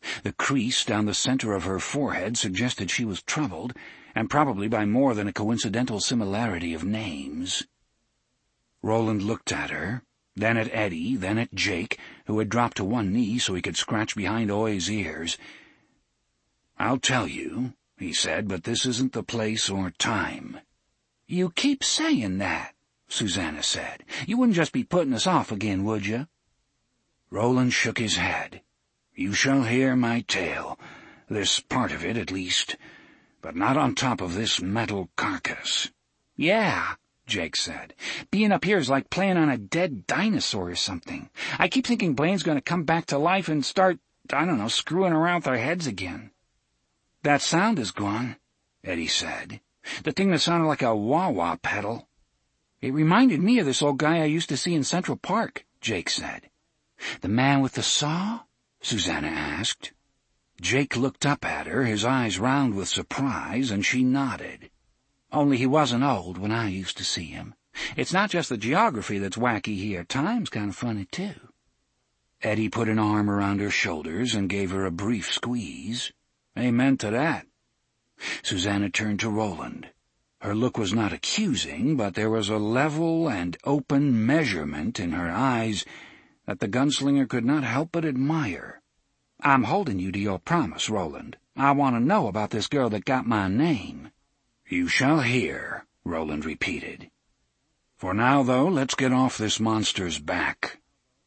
Speaker 1: The crease down the center of her forehead suggested she was troubled, and probably by more than a coincidental similarity of names. Roland looked at her, then at Eddie, then at Jake, who had dropped to one knee so he could scratch behind Oi's ears. "I'll tell you," he said, "but this isn't the place or time." "You keep saying that," Susanna said. "You wouldn't just be putting us off again, would you?" Roland shook his head. "You shall hear my tale, this part of it at least, but not on top of this metal carcass." "Yeah," Jake said. "Being up here is like playing on a dead dinosaur or something. I keep thinking Blaine's going to come back to life and start, I don't know, screwing around with our heads again." "That sound is gone," Eddie said. "The thing that sounded like a wah-wah pedal." "It reminded me of this old guy I used to see in Central Park," Jake said. "The man with the saw?" Susanna asked. Jake looked up at her, his eyes round with surprise, and she nodded. "Only he wasn't old when I used to see him. It's not just the geography that's wacky here. Time's kind of funny, too." Eddie put an arm around her shoulders and gave her a brief squeeze. "Amen to that." Susanna turned to Roland. Her look was not accusing, but there was a level and open measurement in her eyes that the gunslinger could not help but admire. "I'm holding you to your promise, Roland. I want to know about this girl that got my name." "You shall hear," Roland repeated. "For now, though, let's get off this monster's back."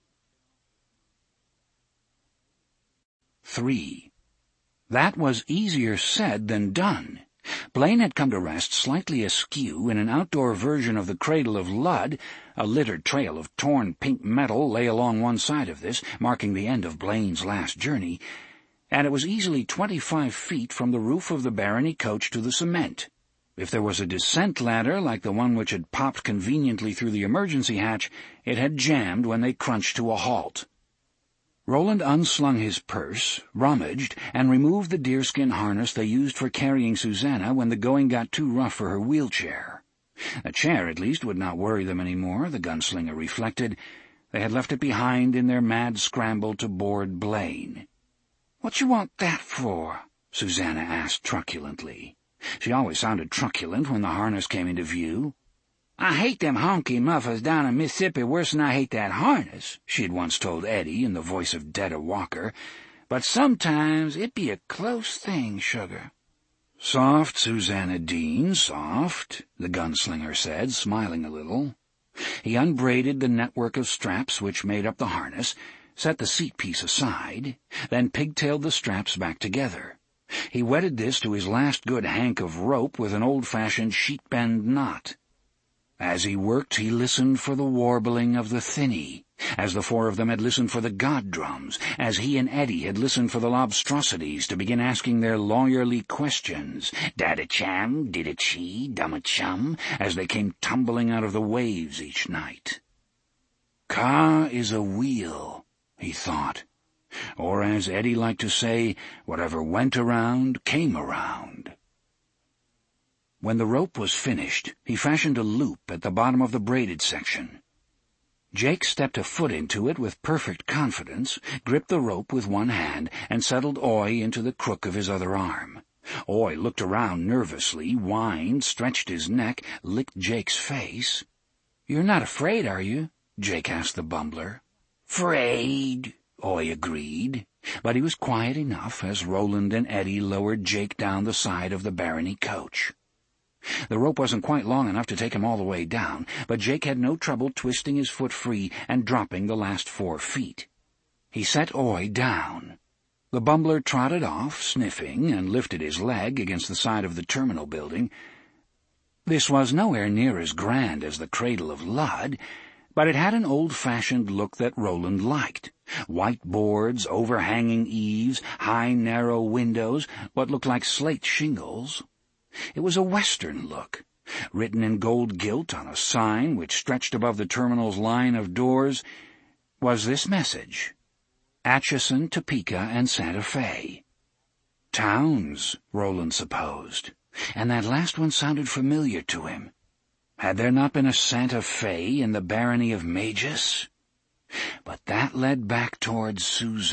Speaker 1: Three. That was easier said than done. Blaine had come to rest slightly askew in an outdoor version of the Cradle of Ludd. A littered trail of torn pink metal lay along one side of this, marking the end of Blaine's last journey, and it was easily twenty-five feet from the roof of the Barony coach to the cement. If there was a descent ladder like the one which had popped conveniently through the emergency hatch, it had jammed when they crunched to a halt. Roland unslung his purse, rummaged, and removed the deerskin harness they used for carrying Susanna when the going got too rough for her wheelchair. A chair, at least, would not worry them any more, the gunslinger reflected. They had left it behind in their mad scramble to board Blaine. "What you want that for?" Susanna asked truculently. She always sounded truculent when the harness came into view. "I hate them honky muffers down in Mississippi worse than I hate that harness," she had once told Eddie in the voice of Detta Walker. "But sometimes it be a close thing, sugar." "Soft, Susanna Dean, soft," the gunslinger said, smiling a little. He unbraided the network of straps which made up the harness, set the seat piece aside, then pigtailed the straps back together. He wedded this to his last good hank of rope with an old-fashioned sheet-bend knot. As he worked, he listened for the warbling of the thinny, as the four of them had listened for the god drums, as he and Eddie had listened for the lobstrosities to begin asking their lawyerly questions, dada-cham, dida-chi, dumma-chum, as they came tumbling out of the waves each night. Ka is a wheel, he thought, or as Eddie liked to say, whatever went around came around. When the rope was finished, he fashioned a loop at the bottom of the braided section. Jake stepped a foot into it with perfect confidence, gripped the rope with one hand, and settled Oi into the crook of his other arm. Oi looked around nervously, whined, stretched his neck, licked Jake's face. "You're not afraid, are you?" Jake asked the bumbler. "'Fraid," Oi agreed, but he was quiet enough as Roland and Eddie lowered Jake down the side of the Barony coach. The rope wasn't quite long enough to take him all the way down, but Jake had no trouble twisting his foot free and dropping the last four feet. He set Oi down. The bumbler trotted off, sniffing, and lifted his leg against the side of the terminal building. This was nowhere near as grand as the Cradle of Ludd, but it had an old-fashioned look that Roland liked. White boards, overhanging eaves, high, narrow windows, what looked like slate shingles. It was a Western look. Written in gold gilt on a sign which stretched above the terminal's line of doors was this message: Atchison, Topeka, and Santa Fe. Towns, Roland supposed, and that last one sounded familiar to him. Had there not been a Santa Fe in the Barony of Magus? But that led back towards Susan,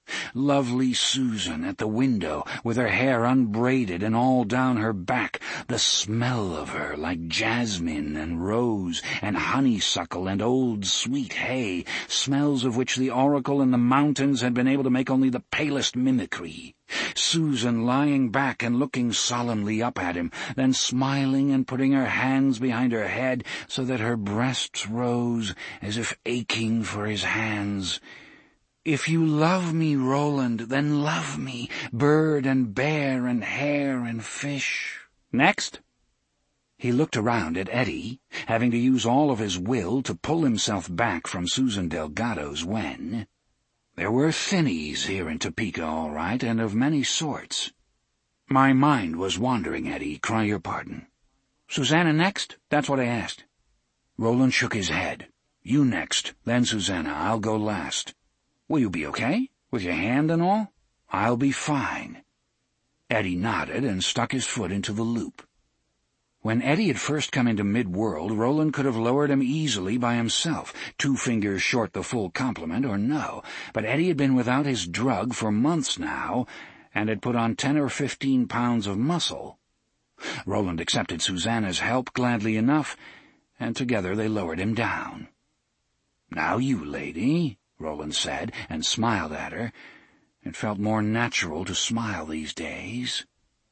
Speaker 1: Lovely Susan at the window, with her hair unbraided and all down her back, the smell of her like jasmine and rose and honeysuckle and old sweet hay, smells of which the oracle in the mountains had been able to make only the palest mimicry. Susan lying back and looking solemnly up at him, then smiling and putting her hands behind her head so that her breasts rose as if aching for his hands. "If you love me, Roland, then love me, bird and bear and hare and fish." Next. He looked around at Eddie, having to use all of his will to pull himself back from Susan Delgado's wen. There were thinnies here in Topeka, all right, and of many sorts. "My mind was wandering, Eddie, cry your pardon." "Susanna next? That's what I asked." Roland shook his head. "You next, then Susanna. I'll go last." "Will you be okay? With your hand and all?" "I'll be fine." Eddie nodded and stuck his foot into the loop. When Eddie had first come into mid-world, Roland could have lowered him easily by himself, two fingers short the full complement or no, but Eddie had been without his drug for months now, and had put on ten or fifteen pounds of muscle. Roland accepted Susanna's help gladly enough, and together they lowered him down. "Now you, lady," Roland said, and smiled at her. It felt more natural to smile these days.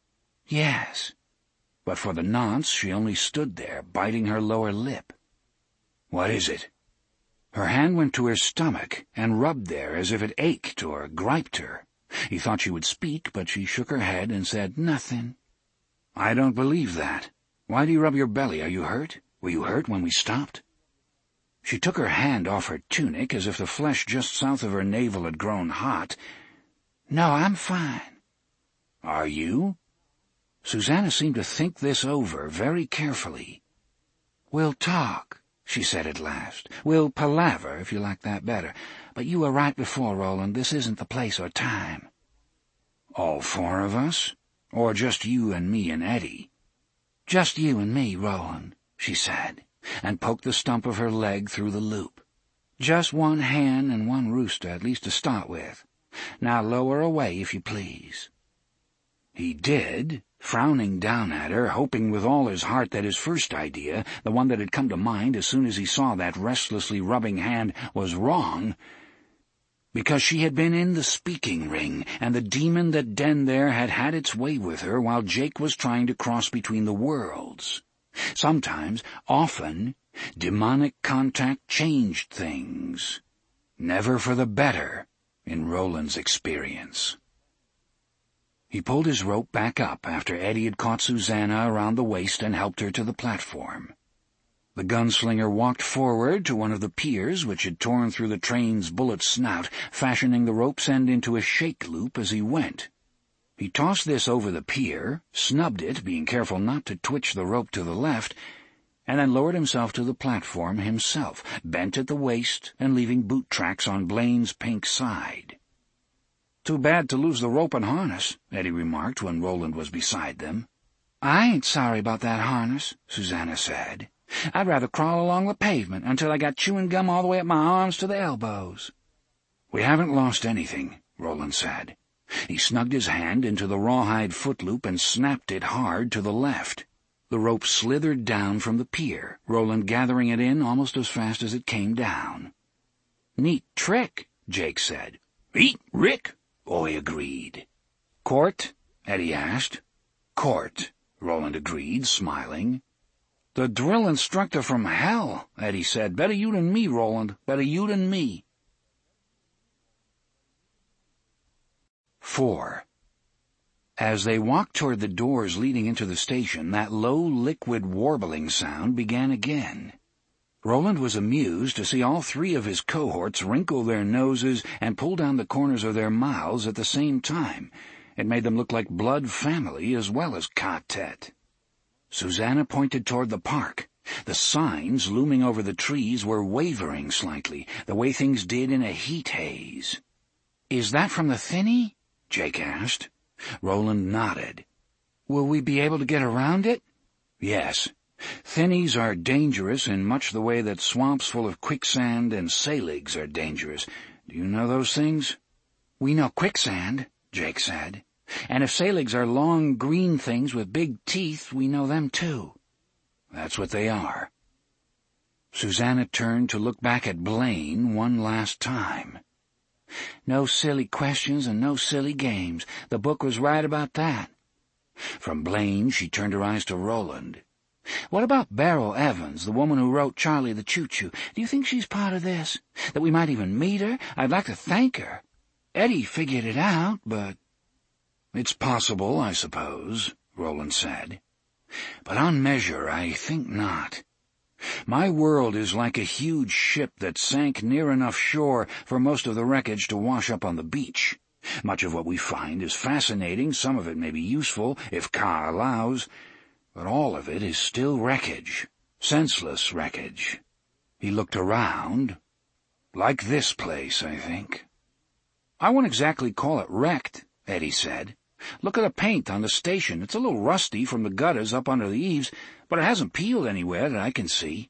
Speaker 1: "Yes." But for the nonce she only stood there, biting her lower lip. "What is it?" Her hand went to her stomach and rubbed there as if it ached or griped her. He thought she would speak, but she shook her head and said, "Nothing." "I don't believe that. Why do you rub your belly? Are you hurt? Were you hurt when we stopped?" She took her hand off her tunic as if the flesh just south of her navel had grown hot. "No, I'm fine." "Are you?" Susanna seemed to think this over very carefully. "We'll talk," she said at last. "We'll palaver, if you like that better. But you were right before, Roland. This isn't the place or time." "All four of us? Or just you and me and Eddie?" "Just you and me, Roland," she said, and poked the stump of her leg through the loop. "Just one hen and one rooster, at least to start with. Now lower away, if you please." He did, frowning down at her, hoping with all his heart that his first idea, the one that had come to mind as soon as he saw that restlessly rubbing hand, was wrong, because she had been in the speaking ring, and the demon that denned there had had its way with her while Jake was trying to cross between the worlds. Sometimes, often, demonic contact changed things. Never for the better, in Roland's experience. He pulled his rope back up after Eddie had caught Susanna around the waist and helped her to the platform. The gunslinger walked forward to one of the piers which had torn through the train's bullet snout, fashioning the rope's end into a shake loop as he went. He tossed this over the pier, snubbed it, being careful not to twitch the rope to the left, and then lowered himself to the platform himself, bent at the waist and leaving boot tracks on Blaine's pink side. "Too bad to lose the rope and harness," Eddie remarked when Roland was beside them. "I ain't sorry about that harness," Susanna said. "I'd rather crawl along the pavement until I got chewing gum all the way up my arms to the elbows." "We haven't lost anything," Roland said. He snugged his hand into the rawhide footloop and snapped it hard to the left. The rope slithered down from the pier, Roland gathering it in almost as fast as it came down. "Neat trick," Jake said. "Eat, Rick," Oy agreed. "Court?" Eddie asked. "Court," Roland agreed, smiling. "The drill instructor from hell," Eddie said. "Better you than me, Roland. Better you than me." Four. As they walked toward the doors leading into the station, that low, liquid warbling sound began again. Roland was amused to see all three of his cohorts wrinkle their noses and pull down the corners of their mouths at the same time. It made them look like blood family as well as quartet. Susanna pointed toward the park. The signs looming over the trees were wavering slightly, the way things did in a heat haze. "Is that from the Thinny?" Jake asked. Roland nodded. "Will we be able to get around it?" "Yes. Thinnies are dangerous in much the way that swamps full of quicksand and saligs are dangerous. Do you know those things?" "We know quicksand," Jake said. "And if saligs are long green things with big teeth, we know them too." "That's what they are." Susanna turned to look back at Blaine one last time. "No silly questions and no silly games. The book was right about that." From Blaine she turned her eyes to Roland. "What about Beryl Evans, the woman who wrote Charlie the Choo-Choo? Do you think she's part of this? That we might even meet her? I'd like to thank her. Eddie figured it out, but—" "It's possible, I suppose," Roland said. "But on measure, I think not. My world is like a huge ship that sank near enough shore for most of the wreckage to wash up on the beach. Much of what we find is fascinating, some of it may be useful, if Ka allows, but all of it is still wreckage, senseless wreckage." He looked around. "Like this place, I think." "I wouldn't exactly call it wrecked," Eddie said. "Look at the paint on the station. It's a little rusty from the gutters up under the eaves, but it hasn't peeled anywhere that I can see."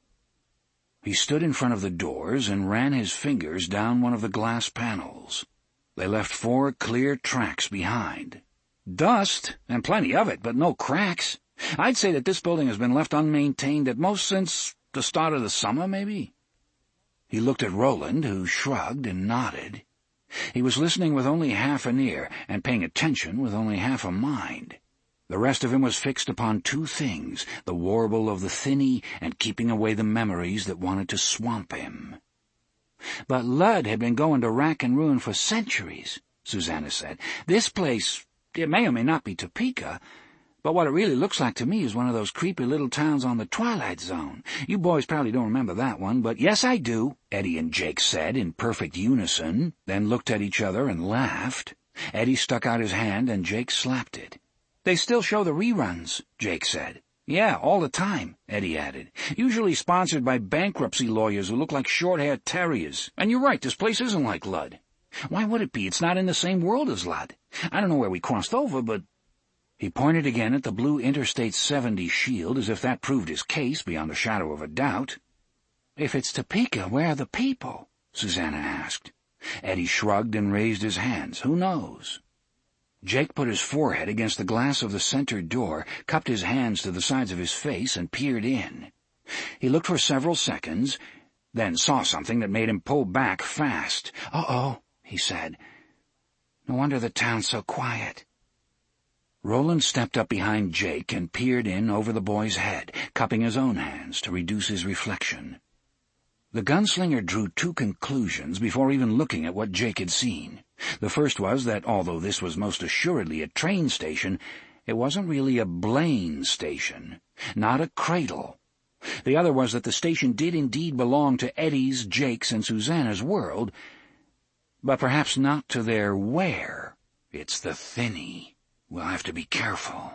Speaker 1: He stood in front of the doors and ran his fingers down one of the glass panels. They left four clear tracks behind. "Dust, and plenty of it, but no cracks. I'd say that this building has been left unmaintained at most since the start of the summer, maybe." He looked at Roland, who shrugged and nodded. He was listening with only half an ear, and paying attention with only half a mind. The rest of him was fixed upon two things, the warble of the thinny and keeping away the memories that wanted to swamp him. "But Lud had been going to rack and ruin for centuries," Susanna said. "This place, it may or may not be Topeka, but what it really looks like to me is one of those creepy little towns on the Twilight Zone. You boys probably don't remember that one, but yes, I do," Eddie and Jake said in perfect unison, then looked at each other and laughed. Eddie stuck out his hand and Jake slapped it. "They still show the reruns," Jake said. "Yeah, all the time," Eddie added. "Usually sponsored by bankruptcy lawyers who look like short-haired terriers. And you're right, this place isn't like Lud. Why would it be? It's not in the same world as Lud. I don't know where we crossed over, but—" He pointed again at the blue Interstate seventy shield, as if that proved his case beyond a shadow of a doubt. "If it's Topeka, where are the people?" Susanna asked. Eddie shrugged and raised his hands. "Who knows?" Jake put his forehead against the glass of the center door, cupped his hands to the sides of his face, and peered in. He looked for several seconds, then saw something that made him pull back fast. "Uh-oh," he said. "No wonder the town's so quiet." Roland stepped up behind Jake and peered in over the boy's head, cupping his own hands to reduce his reflection. The gunslinger drew two conclusions before even looking at what Jake had seen. The first was that, although this was most assuredly a train station, it wasn't really a Blaine station, not a cradle. The other was that the station did indeed belong to Eddie's, Jake's, and Susanna's world, but perhaps not to their where. It's the thinny. We'll have to be careful.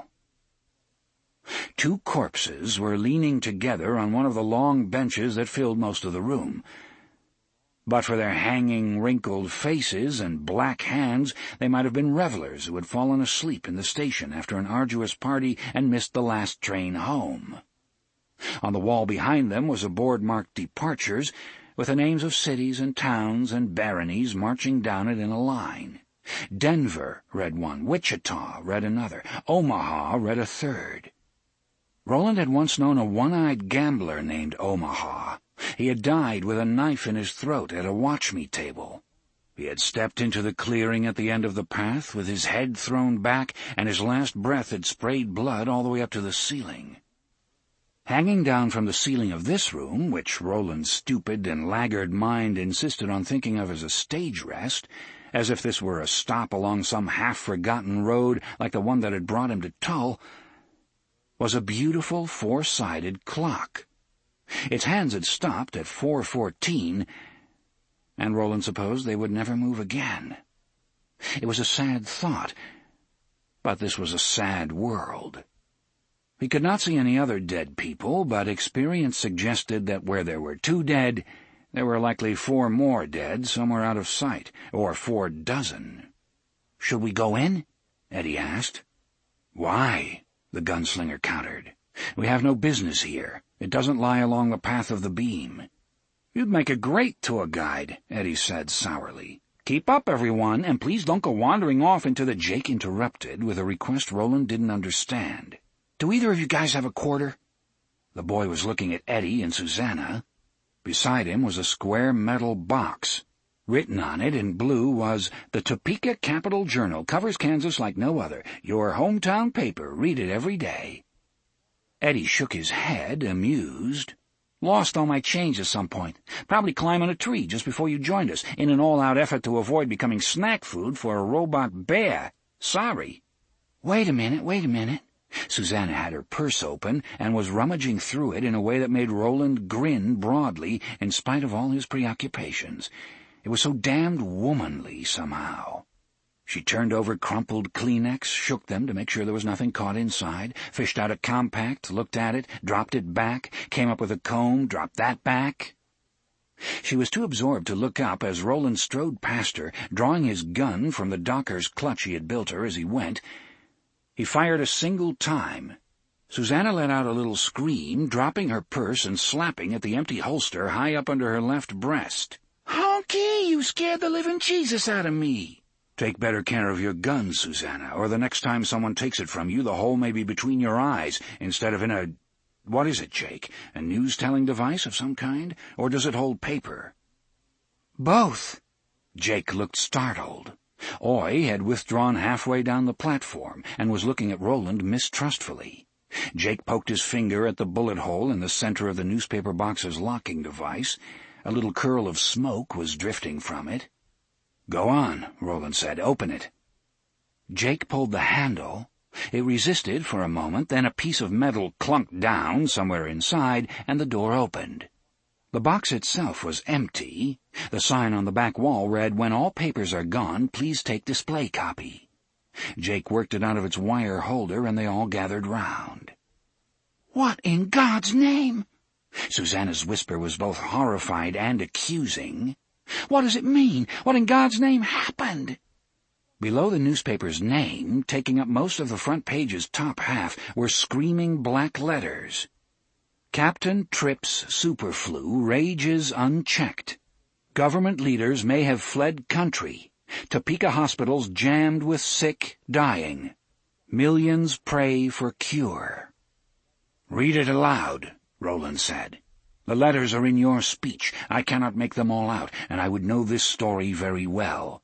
Speaker 1: Two corpses were leaning together on one of the long benches that filled most of the room. But for their hanging, wrinkled faces and black hands, they might have been revelers who had fallen asleep in the station after an arduous party and missed the last train home. On the wall behind them was a board marked Departures, with the names of cities and towns and baronies marching down it in a line. Denver read one, Wichita read another, Omaha read a third. Roland had once known a one-eyed gambler named Omaha. He had died with a knife in his throat at a watch-me table. He had stepped into the clearing at the end of the path with his head thrown back, and his last breath had sprayed blood all the way up to the ceiling. Hanging down from the ceiling of this room, which Roland's stupid and laggard mind insisted on thinking of as a stage rest, as if this were a stop along some half-forgotten road like the one that had brought him to Tull, was a beautiful four-sided clock. Its hands had stopped at four fourteen, and Roland supposed they would never move again. It was a sad thought, but this was a sad world. He could not see any other dead people, but experience suggested that where there were two dead, there were likely four more dead somewhere out of sight, or four dozen. "Should we go in?" Eddie asked. "Why?" the gunslinger countered. "We have no business here. It doesn't lie along the path of the beam." "You'd make a great tour guide," Eddie said sourly. Keep up, everyone, and please don't go wandering off into the—" Jake interrupted with a request Roland didn't understand. "Do either of you guys have a quarter?" The boy was looking at Eddie and Susanna. Beside him was a square metal box. Written on it in blue was, "The Topeka Capital Journal covers Kansas like no other. Your hometown paper. Read it every day." Eddie shook his head, amused. "Lost all my change at some point. Probably climbing a tree just before you joined us, in an all-out effort to avoid becoming snack food for a robot bear. Sorry." "Wait a minute, wait a minute." Susanna had her purse open and was rummaging through it in a way that made Roland grin broadly in spite of all his preoccupations. It was so damned womanly somehow. She turned over crumpled Kleenex, shook them to make sure there was nothing caught inside, fished out a compact, looked at it, dropped it back, came up with a comb, dropped that back. She was too absorbed to look up as Roland strode past her, drawing his gun from the docker's clutch he had built her as he went. He fired a single time. Susanna let out a little scream, dropping her purse and slapping at the empty holster high up under her left breast. "Honky, you scared the living Jesus out of me." "Take better care of your gun, Susanna, or the next time someone takes it from you, the hole may be between your eyes, instead of in a— What is it, Jake? A news-telling device of some kind? Or does it hold paper?" "Both." Jake looked startled. Oy had withdrawn halfway down the platform and was looking at Roland mistrustfully. Jake poked his finger at the bullet hole in the center of the newspaper box's locking device. A little curl of smoke was drifting from it. "Go on," Roland said. "Open it." Jake pulled the handle. It resisted for a moment, then a piece of metal clunked down somewhere inside, and the door opened. The box itself was empty. The sign on the back wall read, "When all papers are gone, please take display copy." Jake worked it out of its wire holder, and they all gathered round. "What in God's name?" Susanna's whisper was both horrified and accusing. "What does it mean? What in God's name happened?" Below the newspaper's name, taking up most of the front page's top half, were screaming black letters. "Captain Tripp's Superflu rages unchecked. Government leaders may have fled country. Topeka hospitals jammed with sick dying. Millions pray for cure." "Read it aloud," Roland said. "The letters are in your speech. I cannot make them all out, and I would know this story very well."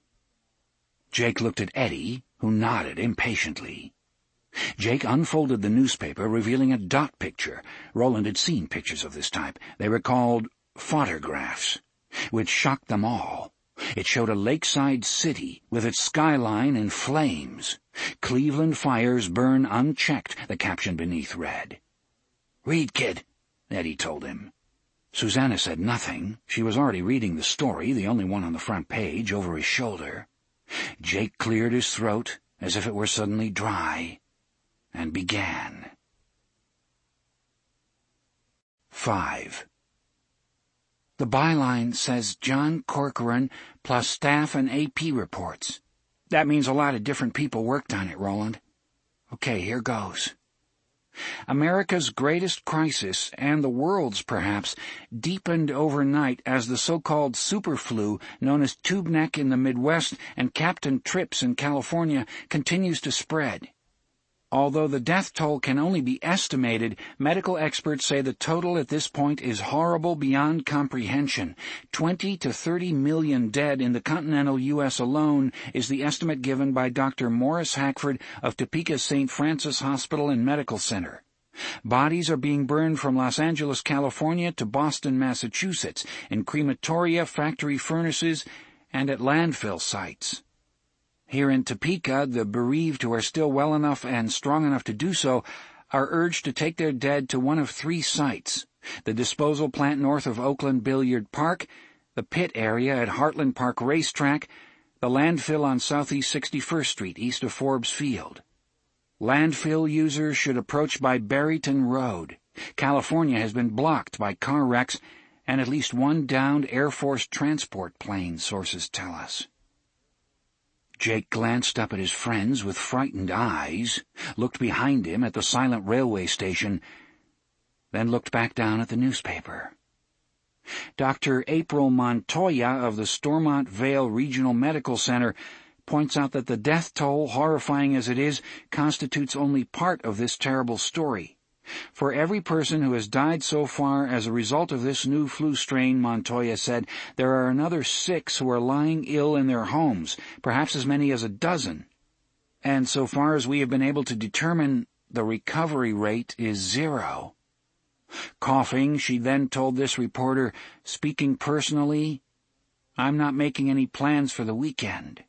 Speaker 1: Jake looked at Eddie, who nodded impatiently. Jake unfolded the newspaper, revealing a dot picture. Roland had seen pictures of this type. They were called photographs, which shocked them all. It showed a lakeside city with its skyline in flames. "Cleveland fires burn unchecked," the caption beneath read. "Read, kid," Eddie told him. Susanna said nothing. She was already reading the story, the only one on the front page, over his shoulder. Jake cleared his throat as if it were suddenly dry, and began. Five. The byline says John Corcoran plus staff and A P reports. That means a lot of different people worked on it, Roland. Okay, here goes. America's greatest crisis, and the world's perhaps, deepened overnight as the so-called superflu, known as tube neck in the Midwest and Captain Trips in California, continues to spread. Although the death toll can only be estimated, medical experts say the total at this point is horrible beyond comprehension. Twenty to thirty million dead in the continental U S alone is the estimate given by Doctor Morris Hackford of Topeka Saint Francis Hospital and Medical Center. Bodies are being burned from Los Angeles, California to Boston, Massachusetts, in crematoria, factory furnaces, and at landfill sites. Here in Topeka, the bereaved who are still well enough and strong enough to do so are urged to take their dead to one of three sites: the disposal plant north of Oakland Billiard Park, the pit area at Heartland Park Racetrack, the landfill on Southeast sixty-first Street east of Forbes Field. Landfill users should approach by Barryton Road. California has been blocked by car wrecks and at least one downed Air Force transport plane, sources tell us. Jake glanced up at his friends with frightened eyes, looked behind him at the silent railway station, then looked back down at the newspaper. Doctor April Montoya of the Stormont Vale Regional Medical Center points out that the death toll, horrifying as it is, constitutes only part of this terrible story. For every person who has died so far as a result of this new flu strain, Montoya said, there are another six who are lying ill in their homes, perhaps as many as a dozen. And so far as we have been able to determine, the recovery rate is zero. Coughing, she then told this reporter, speaking personally, I'm not making any plans for the weekend.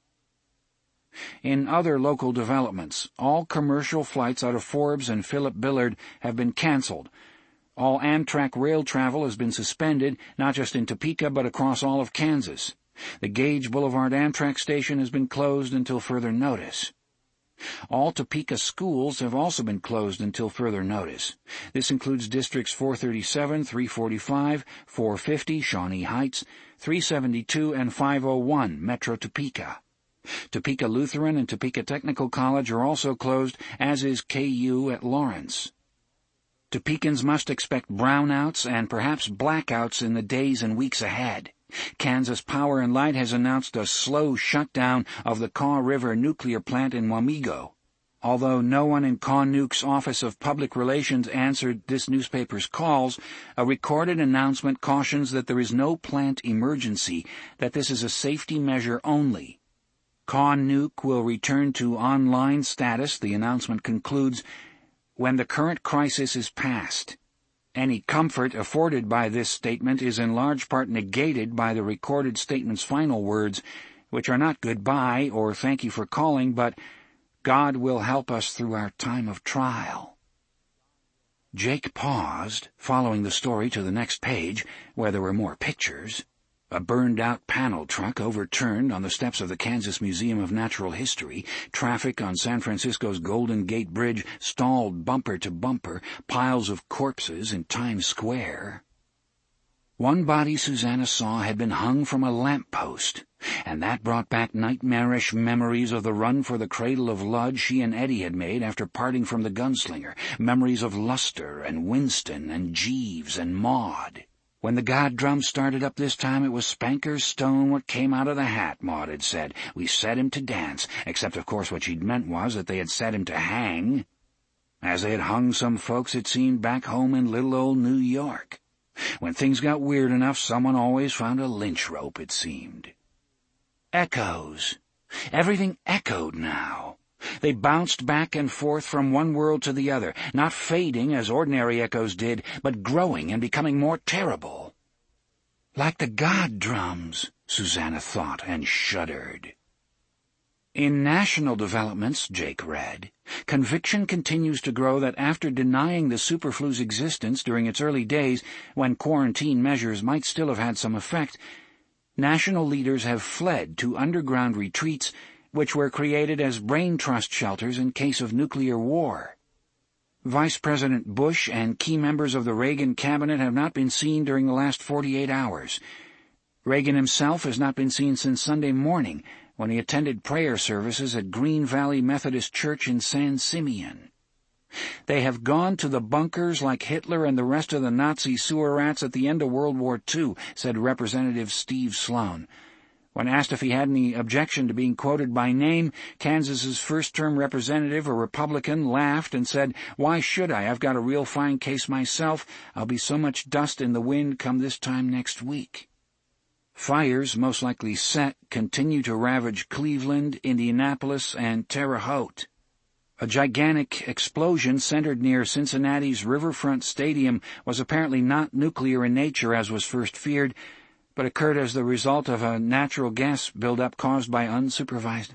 Speaker 1: In other local developments, all commercial flights out of Forbes and Philip Billard have been canceled. All Amtrak rail travel has been suspended, not just in Topeka but across all of Kansas. The Gage Boulevard Amtrak station has been closed until further notice. All Topeka schools have also been closed until further notice. This includes districts four thirty-seven, three forty-five, four fifty, Shawnee Heights, three seventy-two, and five oh one, Metro Topeka. Topeka Lutheran and Topeka Technical College are also closed, as is K U at Lawrence. Topekans must expect brownouts and perhaps blackouts in the days and weeks ahead. Kansas Power and Light has announced a slow shutdown of the Kaw River nuclear plant in Wamego. Although no one in Kaw Nuke's Office of Public Relations answered this newspaper's calls, a recorded announcement cautions that there is no plant emergency, that this is a safety measure only. Kaw Nuke will return to online status, the announcement concludes, when the current crisis is past. Any comfort afforded by this statement is in large part negated by the recorded statement's final words, which are not goodbye or thank you for calling, but God will help us through our time of trial. Jake paused, following the story to the next page, where there were more pictures. A burned-out panel truck overturned on the steps of the Kansas Museum of Natural History. Traffic on San Francisco's Golden Gate Bridge stalled bumper to bumper. Piles of corpses in Times Square. One body Susanna saw had been hung from a lamp-post, and that brought back nightmarish memories of the run for the cradle of Lud she and Eddie had made after parting from the gunslinger, memories of Luster and Winston and Jeeves and Maud. When the God drum started up this time, it was Spanker's stone what came out of the hat, Maud had said. We set him to dance, except of course what she'd meant was that they had set him to hang. As they had hung some folks, it seemed, back home in little old New York. When things got weird enough, someone always found a lynch rope, it seemed. Echoes. Everything echoed now. They bounced back and forth from one world to the other, not fading as ordinary echoes did, but growing and becoming more terrible. Like the God drums, Susanna thought, and shuddered. In national developments, Jake read, conviction continues to grow that after denying the superflu's existence during its early days, when quarantine measures might still have had some effect, national leaders have fled to underground retreats which were created as brain trust shelters in case of nuclear war. Vice President Bush and key members of the Reagan cabinet have not been seen during the last forty-eight hours. Reagan himself has not been seen since Sunday morning, when he attended prayer services at Green Valley Methodist Church in San Simeon. They have gone to the bunkers like Hitler and the rest of the Nazi sewer rats at the end of World War Two, said Representative Steve Sloan. When asked if he had any objection to being quoted by name, Kansas's first-term representative, a Republican, laughed and said, "Why should I? I've got a real fine case myself. I'll be so much dust in the wind come this time next week." Fires, most likely set, continue to ravage Cleveland, Indianapolis, and Terre Haute. A gigantic explosion centered near Cincinnati's Riverfront Stadium was apparently not nuclear in nature as was first feared, but occurred as the result of a natural gas buildup caused by unsupervised.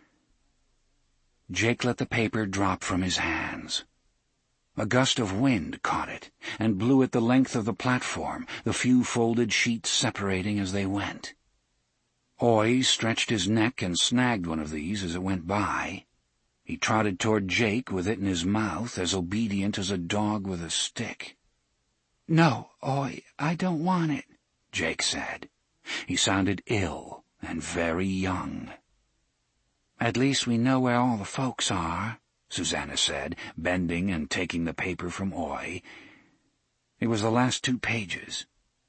Speaker 1: Jake let the paper drop from his hands. A gust of wind caught it and blew it the length of the platform, the few folded sheets separating as they went. Oy stretched his neck and snagged one of these as it went by. He trotted toward Jake with it in his mouth, as obedient as a dog with a stick. "No, Oy, I don't want it," Jake said. He sounded ill and very young. "At least we know where all the folks are," Susanna said, bending and taking the paper from Oy. It was the last two pages.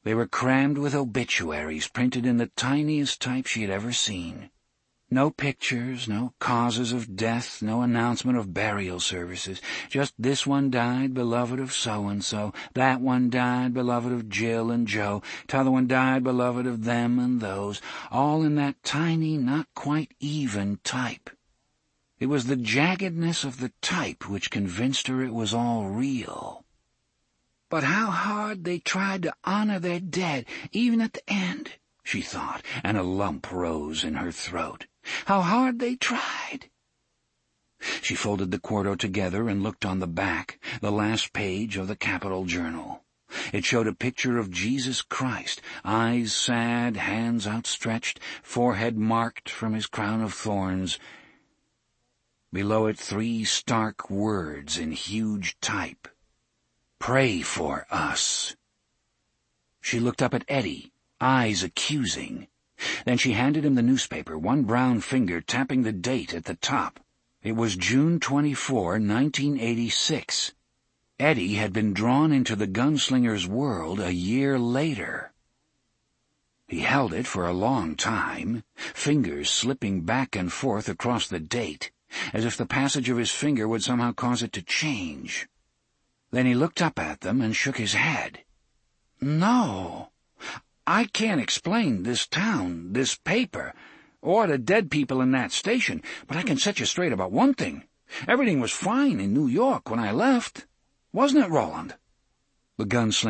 Speaker 1: They were crammed with obituaries printed in the tiniest type she had ever seen. No pictures, no causes of death, no announcement of burial services. Just this one died, beloved of so-and-so. That one died, beloved of Jill and Joe. T'other one died, beloved of them and those. All in that tiny, not quite even type. It was the jaggedness of the type which convinced her it was all real. But how hard they tried to honor their dead, even at the end, she thought, and a lump rose in her throat. How hard they tried. She folded the quarto together and looked on the back, the last page of the Capital Journal. It showed a picture of Jesus Christ, eyes sad, hands outstretched, forehead marked from his crown of thorns. Below it three stark words in huge type. Pray for us. She looked up at Eddie, eyes accusing. Then she handed him the newspaper, one brown finger tapping the date at the top. It was June twenty-fourth, nineteen eighty-six. Eddie had been drawn into the gunslinger's world a year later. He held it for a long time, fingers slipping back and forth across the date, as if the passage of his finger would somehow cause it to change. Then he looked up at them and shook his head. No, I can't explain this town, this paper, or the dead people in that station, but I can set you straight about one thing. Everything was fine in New York when I left. Wasn't it, Roland? The gunslinger